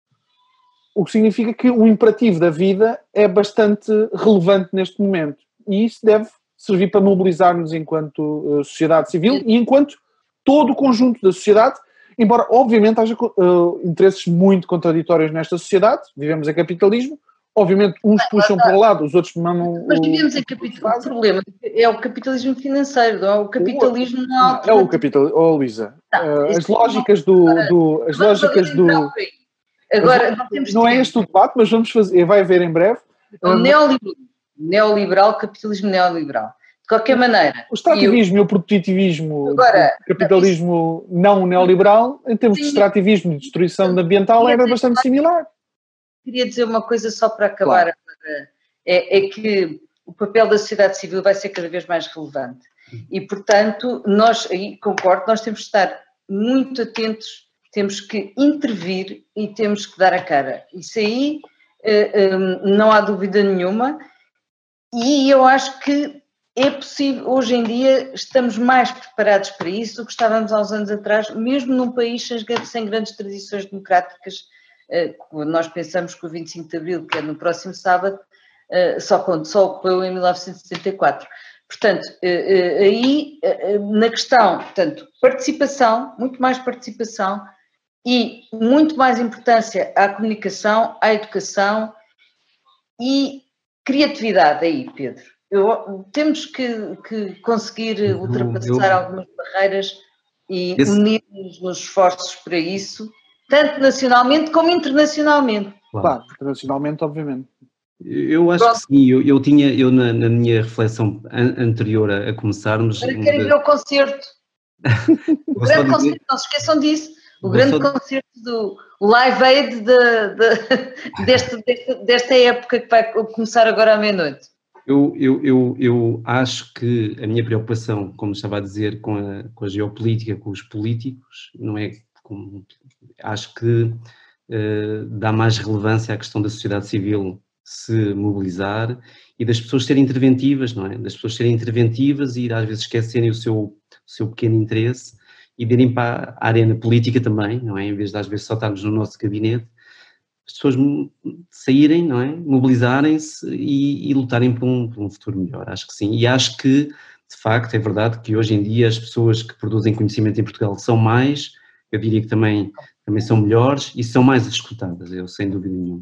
O que significa que o imperativo da vida é bastante relevante neste momento. E isso deve servir para mobilizar-nos enquanto uh, sociedade civil e enquanto todo o conjunto da sociedade, embora obviamente haja uh, interesses muito contraditórios nesta sociedade, vivemos em capitalismo, obviamente uns puxam para o lado, os outros mandam... Mas vivemos em capitalismo, o problema é o capitalismo financeiro, não é o capitalismo não é o capitalismo, oh Luísa, uh, as lógicas do... do as lógicas do... Agora, não, temos não é este o debate, mas vamos fazer, vai haver em breve. O neoliberal, neoliberal, capitalismo neoliberal. De qualquer maneira... O extrativismo eu, e o produtivismo, agora, o capitalismo isso, não neoliberal, em termos sim, de extrativismo e destruição ambiental, era bastante similar. Queria dizer uma coisa só para acabar. Claro. É, é que o papel da sociedade civil vai ser cada vez mais relevante. E, portanto, nós, aí concordo, nós temos de estar muito atentos, temos que intervir e temos que dar a cara. Isso aí não há dúvida nenhuma. E eu acho que é possível, hoje em dia, estamos mais preparados para isso do que estávamos há uns anos atrás, mesmo num país sem grandes tradições democráticas. Nós pensamos que o vinte e cinco de Abril, que é no próximo sábado, só, só ocorreu em mil novecentos e setenta e quatro. Portanto, aí, na questão, portanto, participação, muito mais participação e muito mais importância à comunicação, à educação e criatividade aí, Pedro. Eu, temos que, que conseguir ultrapassar eu, eu, algumas barreiras e esse... unir-nos nos esforços para isso, tanto nacionalmente como internacionalmente. Claro, claro internacionalmente, obviamente. Eu acho Pronto. que sim, eu, eu tinha, eu na, na minha reflexão an, anterior a, a começarmos... Agora quero ver o concerto. O grande concerto, não se esqueçam disso, o grande só... concerto do Live Aid de, de, deste, deste, desta época que vai começar agora à meia-noite. Eu, eu, eu, eu acho que a minha preocupação, como estava a dizer, com a, com a geopolítica, com os políticos, não é... Com, acho que uh, dá mais relevância à questão da sociedade civil se mobilizar e das pessoas serem interventivas, não é? Das pessoas serem interventivas e às vezes esquecerem o seu, o seu pequeno interesse e irem para a arena política também, não é? Em vez de às vezes só estarmos no nosso gabinete, as pessoas saírem, não é? Mobilizarem-se e, e lutarem por um, por um futuro melhor, acho que sim. E acho que, de facto, é verdade que hoje em dia as pessoas que produzem conhecimento em Portugal são mais, eu diria que também, também são melhores e são mais escutadas, eu sem dúvida nenhuma.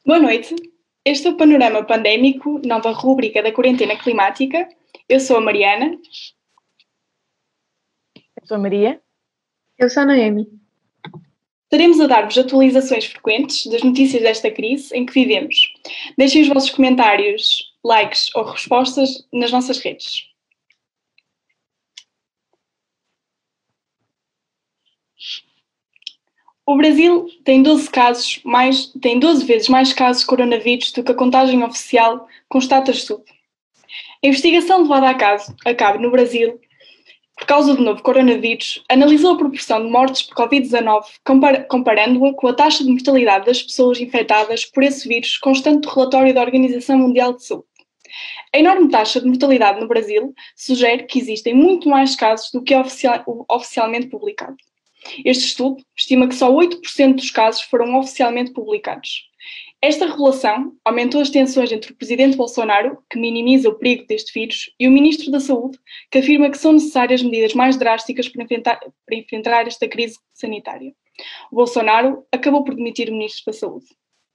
Boa noite. Este é o Panorama Pandémico, nova rúbrica da quarentena climática. Eu sou a Mariana. Eu sou a Maria. Eu sou a Noemi. Estaremos a dar-vos atualizações frequentes das notícias desta crise em que vivemos. Deixem os vossos comentários, likes ou respostas nas nossas redes. O Brasil tem doze casos, mais, tem doze vezes mais casos de coronavírus do que a contagem oficial constata estudo. A investigação levada a, caso, a cabo no Brasil, por causa do novo coronavírus, analisou a proporção de mortes por covid dezanove, compar, comparando-a com a taxa de mortalidade das pessoas infectadas por esse vírus constante do relatório da Organização Mundial de Saúde. A enorme taxa de mortalidade no Brasil sugere que existem muito mais casos do que é oficial, oficialmente publicado. Este estudo estima que só oito por cento dos casos foram oficialmente publicados. Esta revelação aumentou as tensões entre o presidente Bolsonaro, que minimiza o perigo deste vírus, e o ministro da Saúde, que afirma que são necessárias medidas mais drásticas para enfrentar, para enfrentar esta crise sanitária. O Bolsonaro acabou por demitir o ministro da Saúde.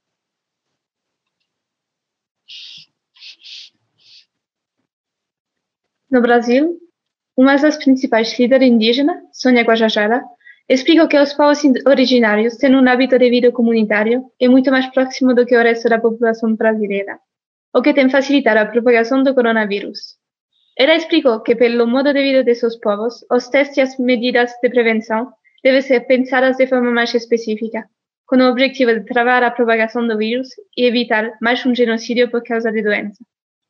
No Brasil, uma das principais líderes indígenas, Sônia Guajajara, explica que os povos originários têm um hábito de vida comunitário e muito mais próximo do que o resto da população brasileira, o que tem facilitado a propagação do coronavírus. Ela explicou que, pelo modo de vida de seus povos, os testes e as medidas de prevenção devem ser pensadas de forma mais específica, com o objetivo de travar a propagação do vírus e evitar mais um genocídio por causa da doença.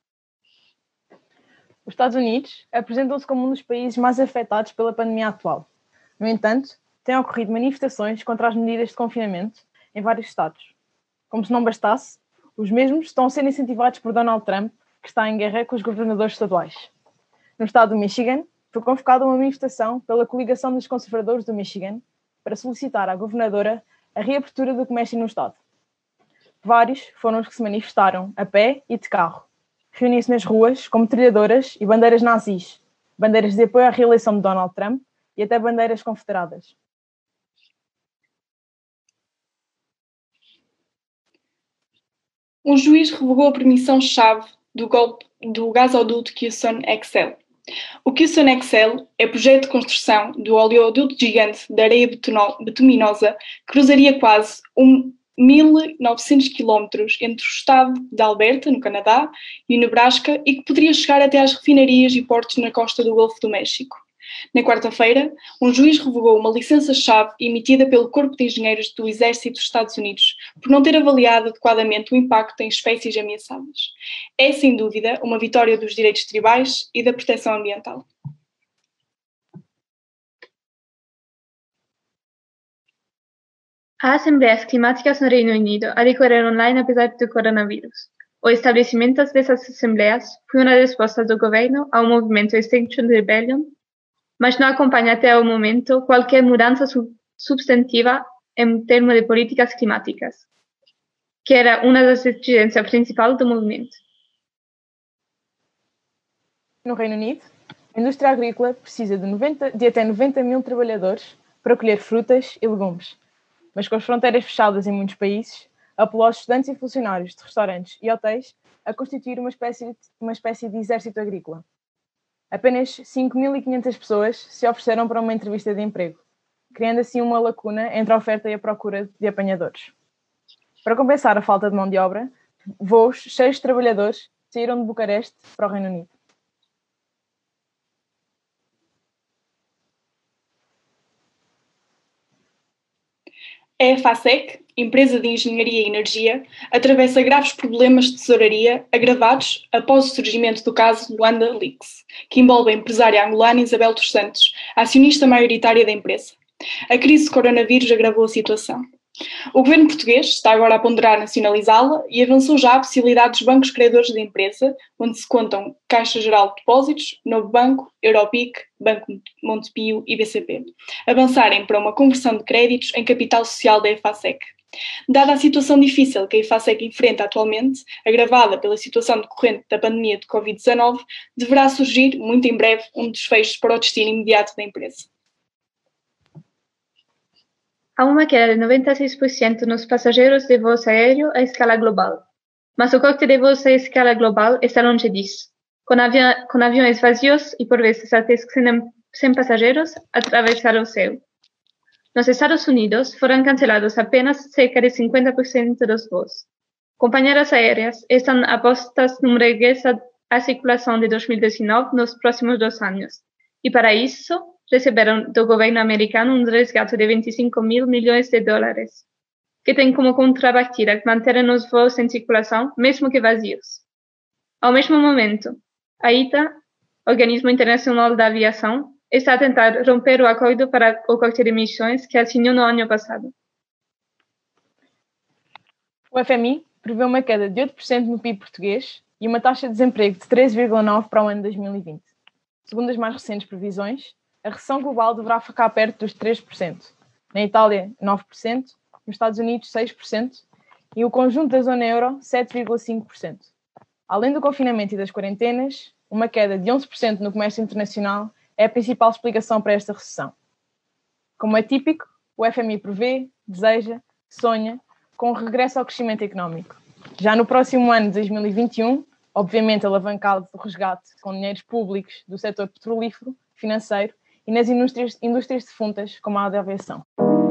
Os Estados Unidos apresentam-se como um dos países mais afetados pela pandemia atual. No entanto, têm ocorrido manifestações contra as medidas de confinamento em vários estados. Como se não bastasse, os mesmos estão a ser incentivados por Donald Trump, que está em guerra com os governadores estaduais. No estado do Michigan, foi convocada uma manifestação pela coligação dos conservadores do Michigan para solicitar à governadora a reabertura do comércio no estado. Vários foram os que se manifestaram a pé e de carro, reunindo-se nas ruas com metralhadoras e bandeiras nazis, bandeiras de apoio à reeleição de Donald Trump e até bandeiras confederadas. Um juiz revogou a permissão-chave do, golpe, do gasoduto Keystone X L. O Keystone X L é projeto de construção do oleoduto gigante de areia betuminosa que cruzaria quase um mil e novecentos quilómetros entre o estado de Alberta, no Canadá, e o Nebraska e que poderia chegar até às refinarias e portos na costa do Golfo do México. Na quarta-feira, um juiz revogou uma licença-chave emitida pelo Corpo de Engenheiros do Exército dos Estados Unidos por não ter avaliado adequadamente o impacto em espécies ameaçadas. É, sem dúvida, uma vitória dos direitos tribais e da proteção ambiental. Há assembleias climáticas no Reino Unido a decorrer online apesar do coronavírus. O estabelecimento dessas assembleias foi uma resposta do governo ao movimento Extinction Rebellion, mas não acompanha até o momento qualquer mudança substantiva em termos de políticas climáticas, que era uma das exigências principais do movimento. No Reino Unido, a indústria agrícola precisa de, noventa, de até noventa mil trabalhadores para colher frutas e legumes, mas com as fronteiras fechadas em muitos países, apelou aos estudantes e funcionários de restaurantes e hotéis a constituir uma espécie de, uma espécie de exército agrícola. Apenas cinco mil e quinhentas pessoas se ofereceram para uma entrevista de emprego, criando assim uma lacuna entre a oferta e a procura de apanhadores. Para compensar a falta de mão de obra, voos cheios de trabalhadores saíram de Bucareste para o Reino Unido. A EFASEC, empresa de engenharia e energia, atravessa graves problemas de tesouraria agravados após o surgimento do caso Luanda Leaks, que envolve a empresária angolana Isabel dos Santos, acionista maioritária da empresa. A crise do coronavírus agravou a situação. O governo português está agora a ponderar nacionalizá-la e avançou já a possibilidade dos bancos credores da empresa, onde se contam Caixa Geral de Depósitos, Novo Banco, Europic, Banco Montepio e B C P, avançarem para uma conversão de créditos em capital social da EFASEC. Dada a situação difícil que a EFASEC enfrenta atualmente, agravada pela situação decorrente da pandemia de covid dezanove, deverá surgir, muito em breve, um desfecho para o destino imediato da empresa. Há uma queda de noventa e seis por cento nos passageiros de voos aéreos a escala global. Mas o corte de voos a escala global está longe disso, com, avi com aviões vazios e por vezes até sem passageiros a atravessar o céu. Nos Estados Unidos foram cancelados apenas cerca de cinquenta por cento dos voos. Companhias aéreas estão apostas num regresso à circulação de dois mil e dezenove nos próximos dois anos, e para isso receberam do governo americano um resgate de vinte e cinco mil milhões de dólares, que tem como contrapartida manter os voos em circulação, mesmo que vazios. Ao mesmo momento, a I T A, Organismo Internacional da Aviação, está a tentar romper o acordo para o corte de emissões que assinou no ano passado. O F M I prevê uma queda de oito por cento no P I B português e uma taxa de desemprego de treze vírgula nove por cento para o ano de dois mil e vinte. Segundo as mais recentes previsões, a recessão global deverá ficar perto dos três por cento. Na Itália, nove por cento, nos Estados Unidos, seis por cento e o conjunto da zona euro, sete vírgula cinco por cento. Além do confinamento e das quarentenas, uma queda de onze por cento no comércio internacional é a principal explicação para esta recessão. Como é típico, o F M I prevê, deseja, sonha com o regresso ao crescimento económico. Já no próximo ano de dois mil e vinte e um, obviamente alavancado do resgate com dinheiros públicos do setor petrolífero, financeiro e nas indústrias, indústrias defuntas, como a da aviação.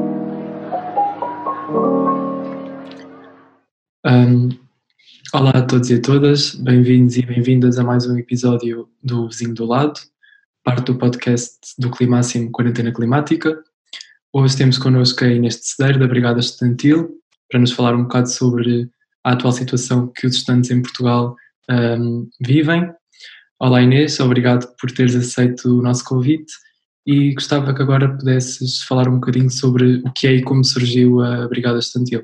Um, olá a todos e a todas, bem-vindos e bem-vindas a mais um episódio do Vizinho do Lado, parte do podcast do Climáximo Quarentena Climática. Hoje temos connosco a Inês Tecedeiro, da Brigada Estudantil, para nos falar um bocado sobre a atual situação que os estudantes em Portugal um, vivem. Olá Inês, obrigado por teres aceito o nosso convite e gostava que agora pudesses falar um bocadinho sobre o que é e como surgiu a Brigada Estudantil.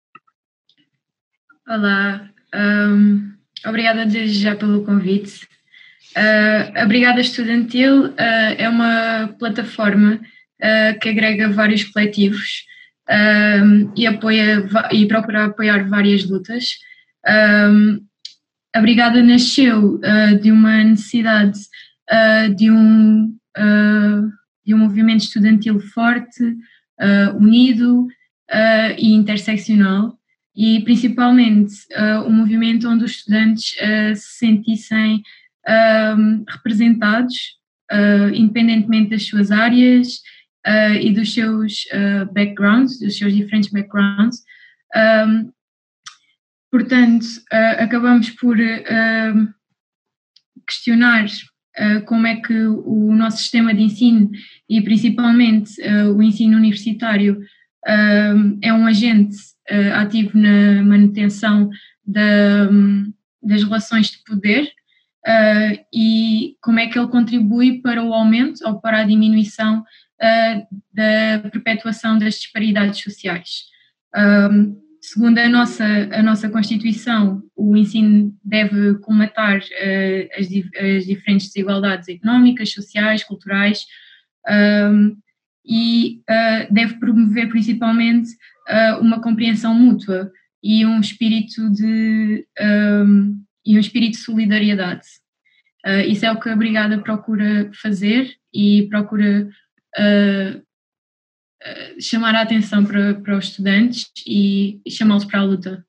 Olá, um, obrigada desde já pelo convite. Uh, a Brigada Estudantil uh, é uma plataforma uh, que agrega vários coletivos uh, e, apoia, e procura apoiar várias lutas. Uh, a Brigada nasceu uh, de uma necessidade uh, de, um, uh, de um movimento estudantil forte, uh, unido uh, e interseccional. E principalmente uh, um movimento onde os estudantes uh, se sentissem uh, representados, uh, independentemente das suas áreas uh, e dos seus uh, backgrounds, dos seus diferentes backgrounds. Um, portanto, uh, acabamos por uh, questionar uh, como é que o nosso sistema de ensino e principalmente uh, o ensino universitário uh, é um agente Uh, ativo na manutenção da, um, das relações de poder uh, e como é que ele contribui para o aumento ou para a diminuição uh, da perpetuação das disparidades sociais. Um, segundo a nossa, a nossa Constituição, o ensino deve colmatar uh, as, as diferentes desigualdades económicas, sociais, culturais um, e uh, deve promover principalmente uma compreensão mútua e um espírito de, um, e um espírito de solidariedade. Uh, isso é o que a Brigada procura fazer e procura uh, uh, chamar a atenção para, para os estudantes e, e chamá-los para a luta.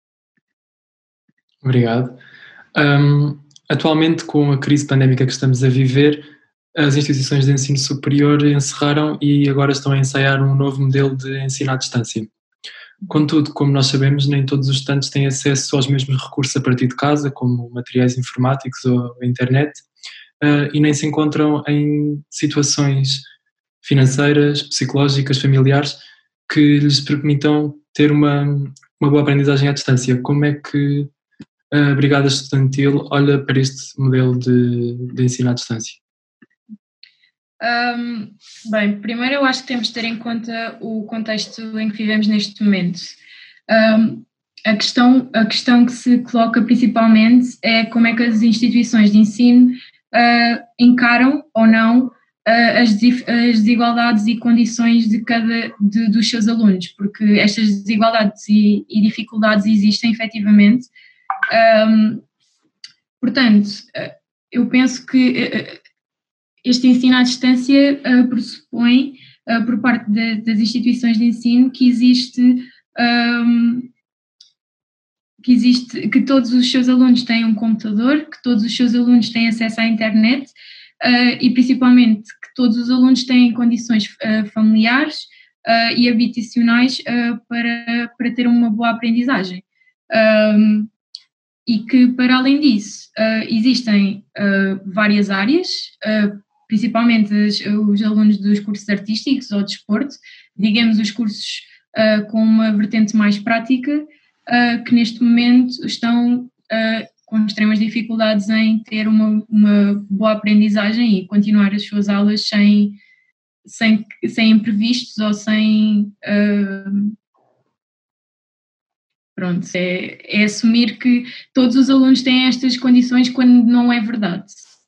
Obrigado. Um, atualmente, com a crise pandémica que estamos a viver, as instituições de ensino superior encerraram e agora estão a ensaiar um novo modelo de ensino à distância. Contudo, como nós sabemos, nem todos os estudantes têm acesso aos mesmos recursos a partir de casa, como materiais informáticos ou a internet, e nem se encontram em situações financeiras, psicológicas, familiares, que lhes permitam ter uma, uma boa aprendizagem à distância. Como é que a Brigada Estudantil olha para este modelo de, de ensino à distância? Um, bem, primeiro eu acho que temos de ter em conta o contexto em que vivemos neste momento. Um, a, questão, a questão que se coloca principalmente é como é que as instituições de ensino uh, encaram ou não uh, as, as desigualdades e condições de cada de, dos seus alunos, porque estas desigualdades e, e dificuldades existem efetivamente. Um, portanto, eu penso que uh, este ensino à distância uh, pressupõe uh, por parte de, das instituições de ensino que existe, um, que existe, que todos os seus alunos têm um computador, que todos os seus alunos têm acesso à internet uh, e principalmente que todos os alunos têm condições uh, familiares uh, e habitacionais uh, para, para ter uma boa aprendizagem. Um, e que, para além disso, uh, existem uh, várias áreas, uh, principalmente os, os alunos dos cursos artísticos ou de desporto, digamos os cursos uh, com uma vertente mais prática, uh, que neste momento estão uh, com extremas dificuldades em ter uma, uma boa aprendizagem e continuar as suas aulas sem, sem, sem imprevistos ou sem... Uh, Pronto, é, é assumir que todos os alunos têm estas condições quando não é verdade.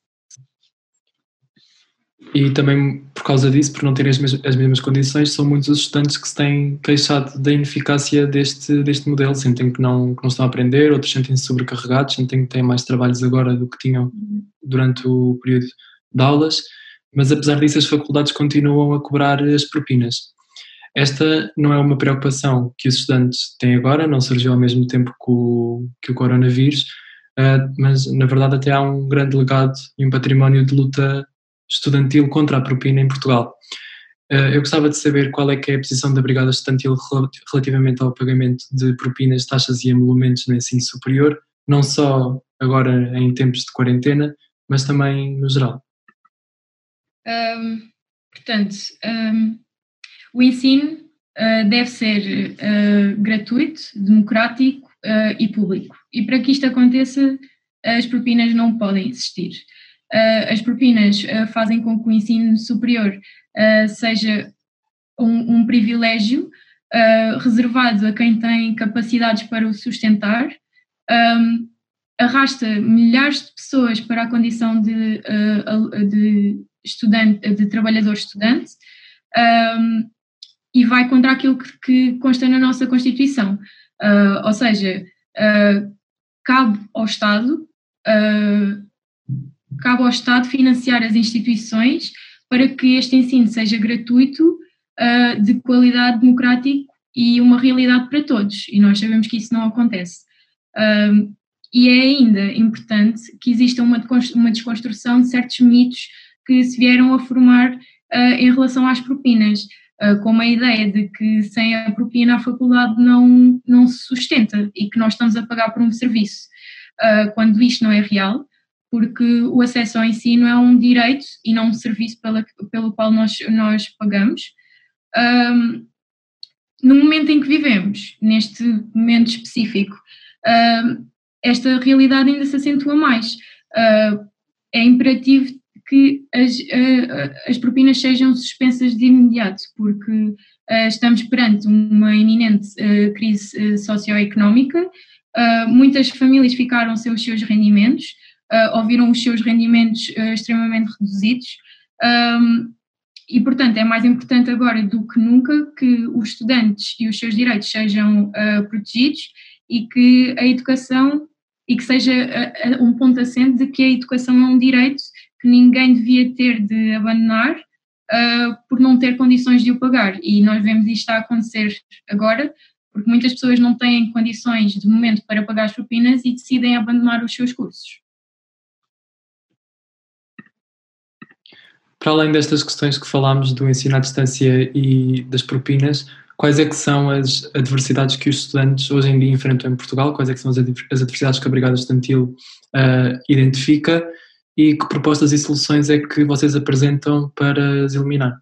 E também por causa disso, por não terem as mesmas, as mesmas condições, são muitos os estudantes que se têm queixado da ineficácia deste, deste modelo, sentem que não, que não estão a aprender, outros sentem-se sobrecarregados, sentem que têm mais trabalhos agora do que tinham durante o período de aulas, mas apesar disso as faculdades continuam a cobrar as propinas. Esta não é uma preocupação que os estudantes têm agora, não surgiu ao mesmo tempo que o, que o coronavírus, uh, mas na verdade até há um grande legado e um património de luta estudantil contra a propina em Portugal. Uh, eu gostava de saber qual é que é a posição da Brigada Estudantil relativamente ao pagamento de propinas, taxas e emolumentos no ensino superior, não só agora em tempos de quarentena, mas também no geral. Um, portanto... Um... O ensino uh, deve ser uh, gratuito, democrático uh, e público. E para que isto aconteça, as propinas não podem existir. Uh, as propinas uh, fazem com que o ensino superior uh, seja um, um privilégio uh, reservado a quem tem capacidades para o sustentar, um, arrasta milhares de pessoas para a condição de, uh, de, estudante, de trabalhador-estudante, um, e vai contra aquilo que, que consta na nossa Constituição. Uh, ou seja, uh, cabe ao Estado, uh, cabe ao Estado financiar as instituições para que este ensino seja gratuito, uh, de qualidade democrática e uma realidade para todos. E nós sabemos que isso não acontece. Uh, e é ainda importante que exista uma, uma desconstrução de certos mitos que se vieram a formar uh, em relação às propinas, com a ideia de que sem a propina a faculdade não, não se sustenta e que nós estamos a pagar por um serviço, quando isto não é real, porque o acesso ao ensino é um direito e não um serviço pela, pelo qual nós, nós pagamos. Um, no momento em que vivemos, neste momento específico, um, esta realidade ainda se acentua mais. Uh, é imperativo que as, uh, as propinas sejam suspensas de imediato, porque uh, estamos perante uma iminente uh, crise uh, socioeconómica, uh, muitas famílias ficaram sem os seus rendimentos, uh, ou viram os seus rendimentos uh, extremamente reduzidos, um, e portanto é mais importante agora do que nunca que os estudantes e os seus direitos sejam uh, protegidos e que a educação, e que seja uh, um ponto assente de que a educação é um direito que ninguém devia ter de abandonar uh, por não ter condições de o pagar. E nós vemos isto a acontecer agora, porque muitas pessoas não têm condições de momento para pagar as propinas e decidem abandonar os seus cursos. Para além destas questões que falámos do ensino à distância e das propinas, quais é que são as adversidades que os estudantes hoje em dia enfrentam em Portugal? Quais é que são as adversidades que a Brigada Estudantil uh, identifica? E que propostas e soluções é que vocês apresentam para as eliminar?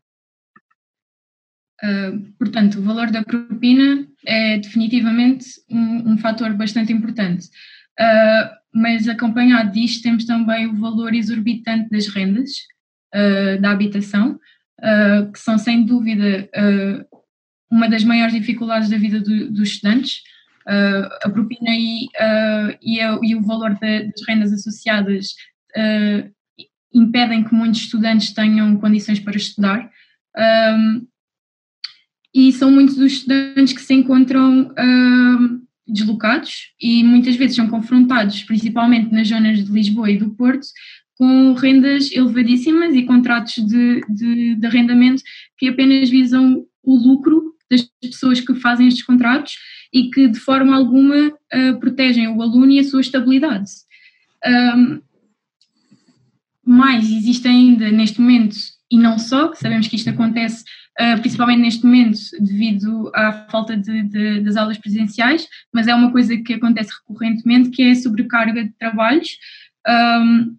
Uh, portanto, o valor da propina é definitivamente um, um fator bastante importante, uh, mas acompanhado disto temos também o valor exorbitante das rendas, uh, da habitação, uh, que são sem dúvida uh, uma das maiores dificuldades da vida do, dos estudantes. Uh, a propina e, uh, e, a, e o valor de, das rendas associadas Uh, impedem que muitos estudantes tenham condições para estudar, um, e são muitos os estudantes que se encontram uh, deslocados e muitas vezes são confrontados, principalmente nas zonas de Lisboa e do Porto, com rendas elevadíssimas e contratos de, de, de arrendamento que apenas visam o lucro das pessoas que fazem estes contratos e que de forma alguma uh, protegem o aluno e a sua estabilidade. Um, mais existe ainda neste momento, e não só, sabemos que isto acontece uh, principalmente neste momento devido à falta de, de, das aulas presenciais, mas é uma coisa que acontece recorrentemente, que é a sobrecarga de trabalhos. Um,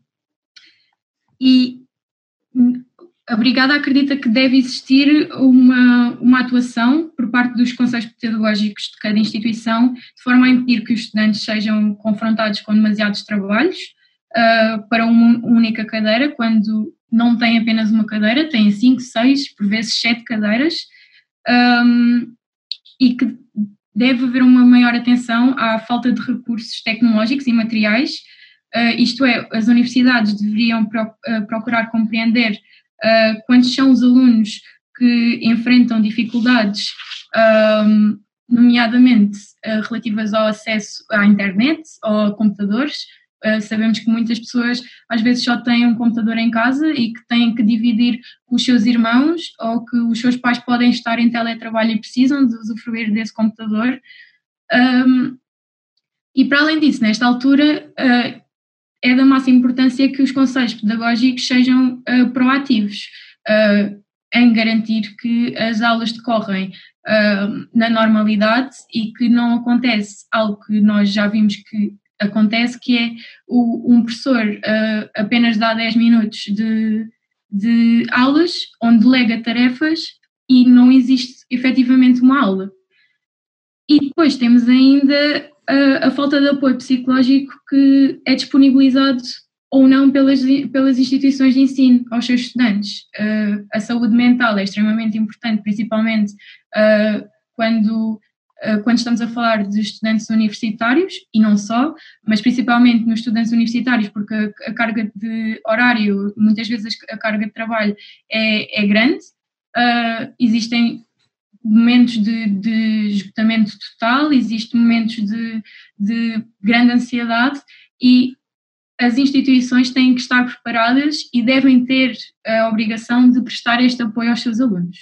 e a Brigada acredita que deve existir uma, uma atuação por parte dos conselhos pedagógicos de cada instituição, de forma a impedir que os estudantes sejam confrontados com demasiados trabalhos uh, para uma única cadeira, quando não têm apenas uma cadeira, têm cinco, seis, por vezes sete cadeiras, um, e que deve haver uma maior atenção à falta de recursos tecnológicos e materiais. Uh, isto é, as universidades deveriam pro, uh, procurar compreender uh, quantos são os alunos que enfrentam dificuldades, um, nomeadamente uh, relativas ao acesso à internet ou a computadores. Uh, sabemos que muitas pessoas às vezes só têm um computador em casa e que têm que dividir com os seus irmãos, ou que os seus pais podem estar em teletrabalho e precisam de usufruir desse computador. Um, e para além disso, nesta altura, uh, é da máxima importância que os conselhos pedagógicos sejam uh, proativos uh, em garantir que as aulas decorrem uh, na normalidade e que não acontece algo que nós já vimos que acontece, que é o, um professor uh, apenas dá dez minutos de, de aulas, onde delega tarefas e não existe efetivamente uma aula. E depois temos ainda a, a falta de apoio psicológico que é disponibilizado ou não pelas, pelas instituições de ensino aos seus estudantes. Uh, a saúde mental é extremamente importante, principalmente uh, quando, uh, quando estamos a falar de estudantes universitários, e não só, mas principalmente nos estudantes universitários, porque a, a carga de horário, muitas vezes a carga de trabalho é, é grande, uh, existem momentos de, de esgotamento total, existem momentos de, de grande ansiedade, e as instituições têm que estar preparadas e devem ter a obrigação de prestar este apoio aos seus alunos.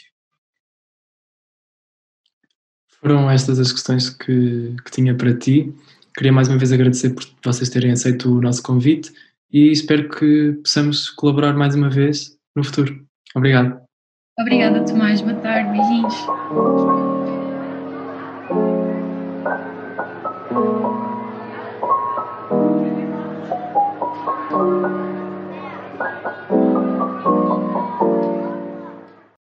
Foram estas as questões que, que tinha para ti. Queria mais uma vez agradecer por vocês terem aceito o nosso convite e espero que possamos colaborar mais uma vez no futuro. Obrigado. Obrigada, Tomás. Boa tarde. Beijinhos.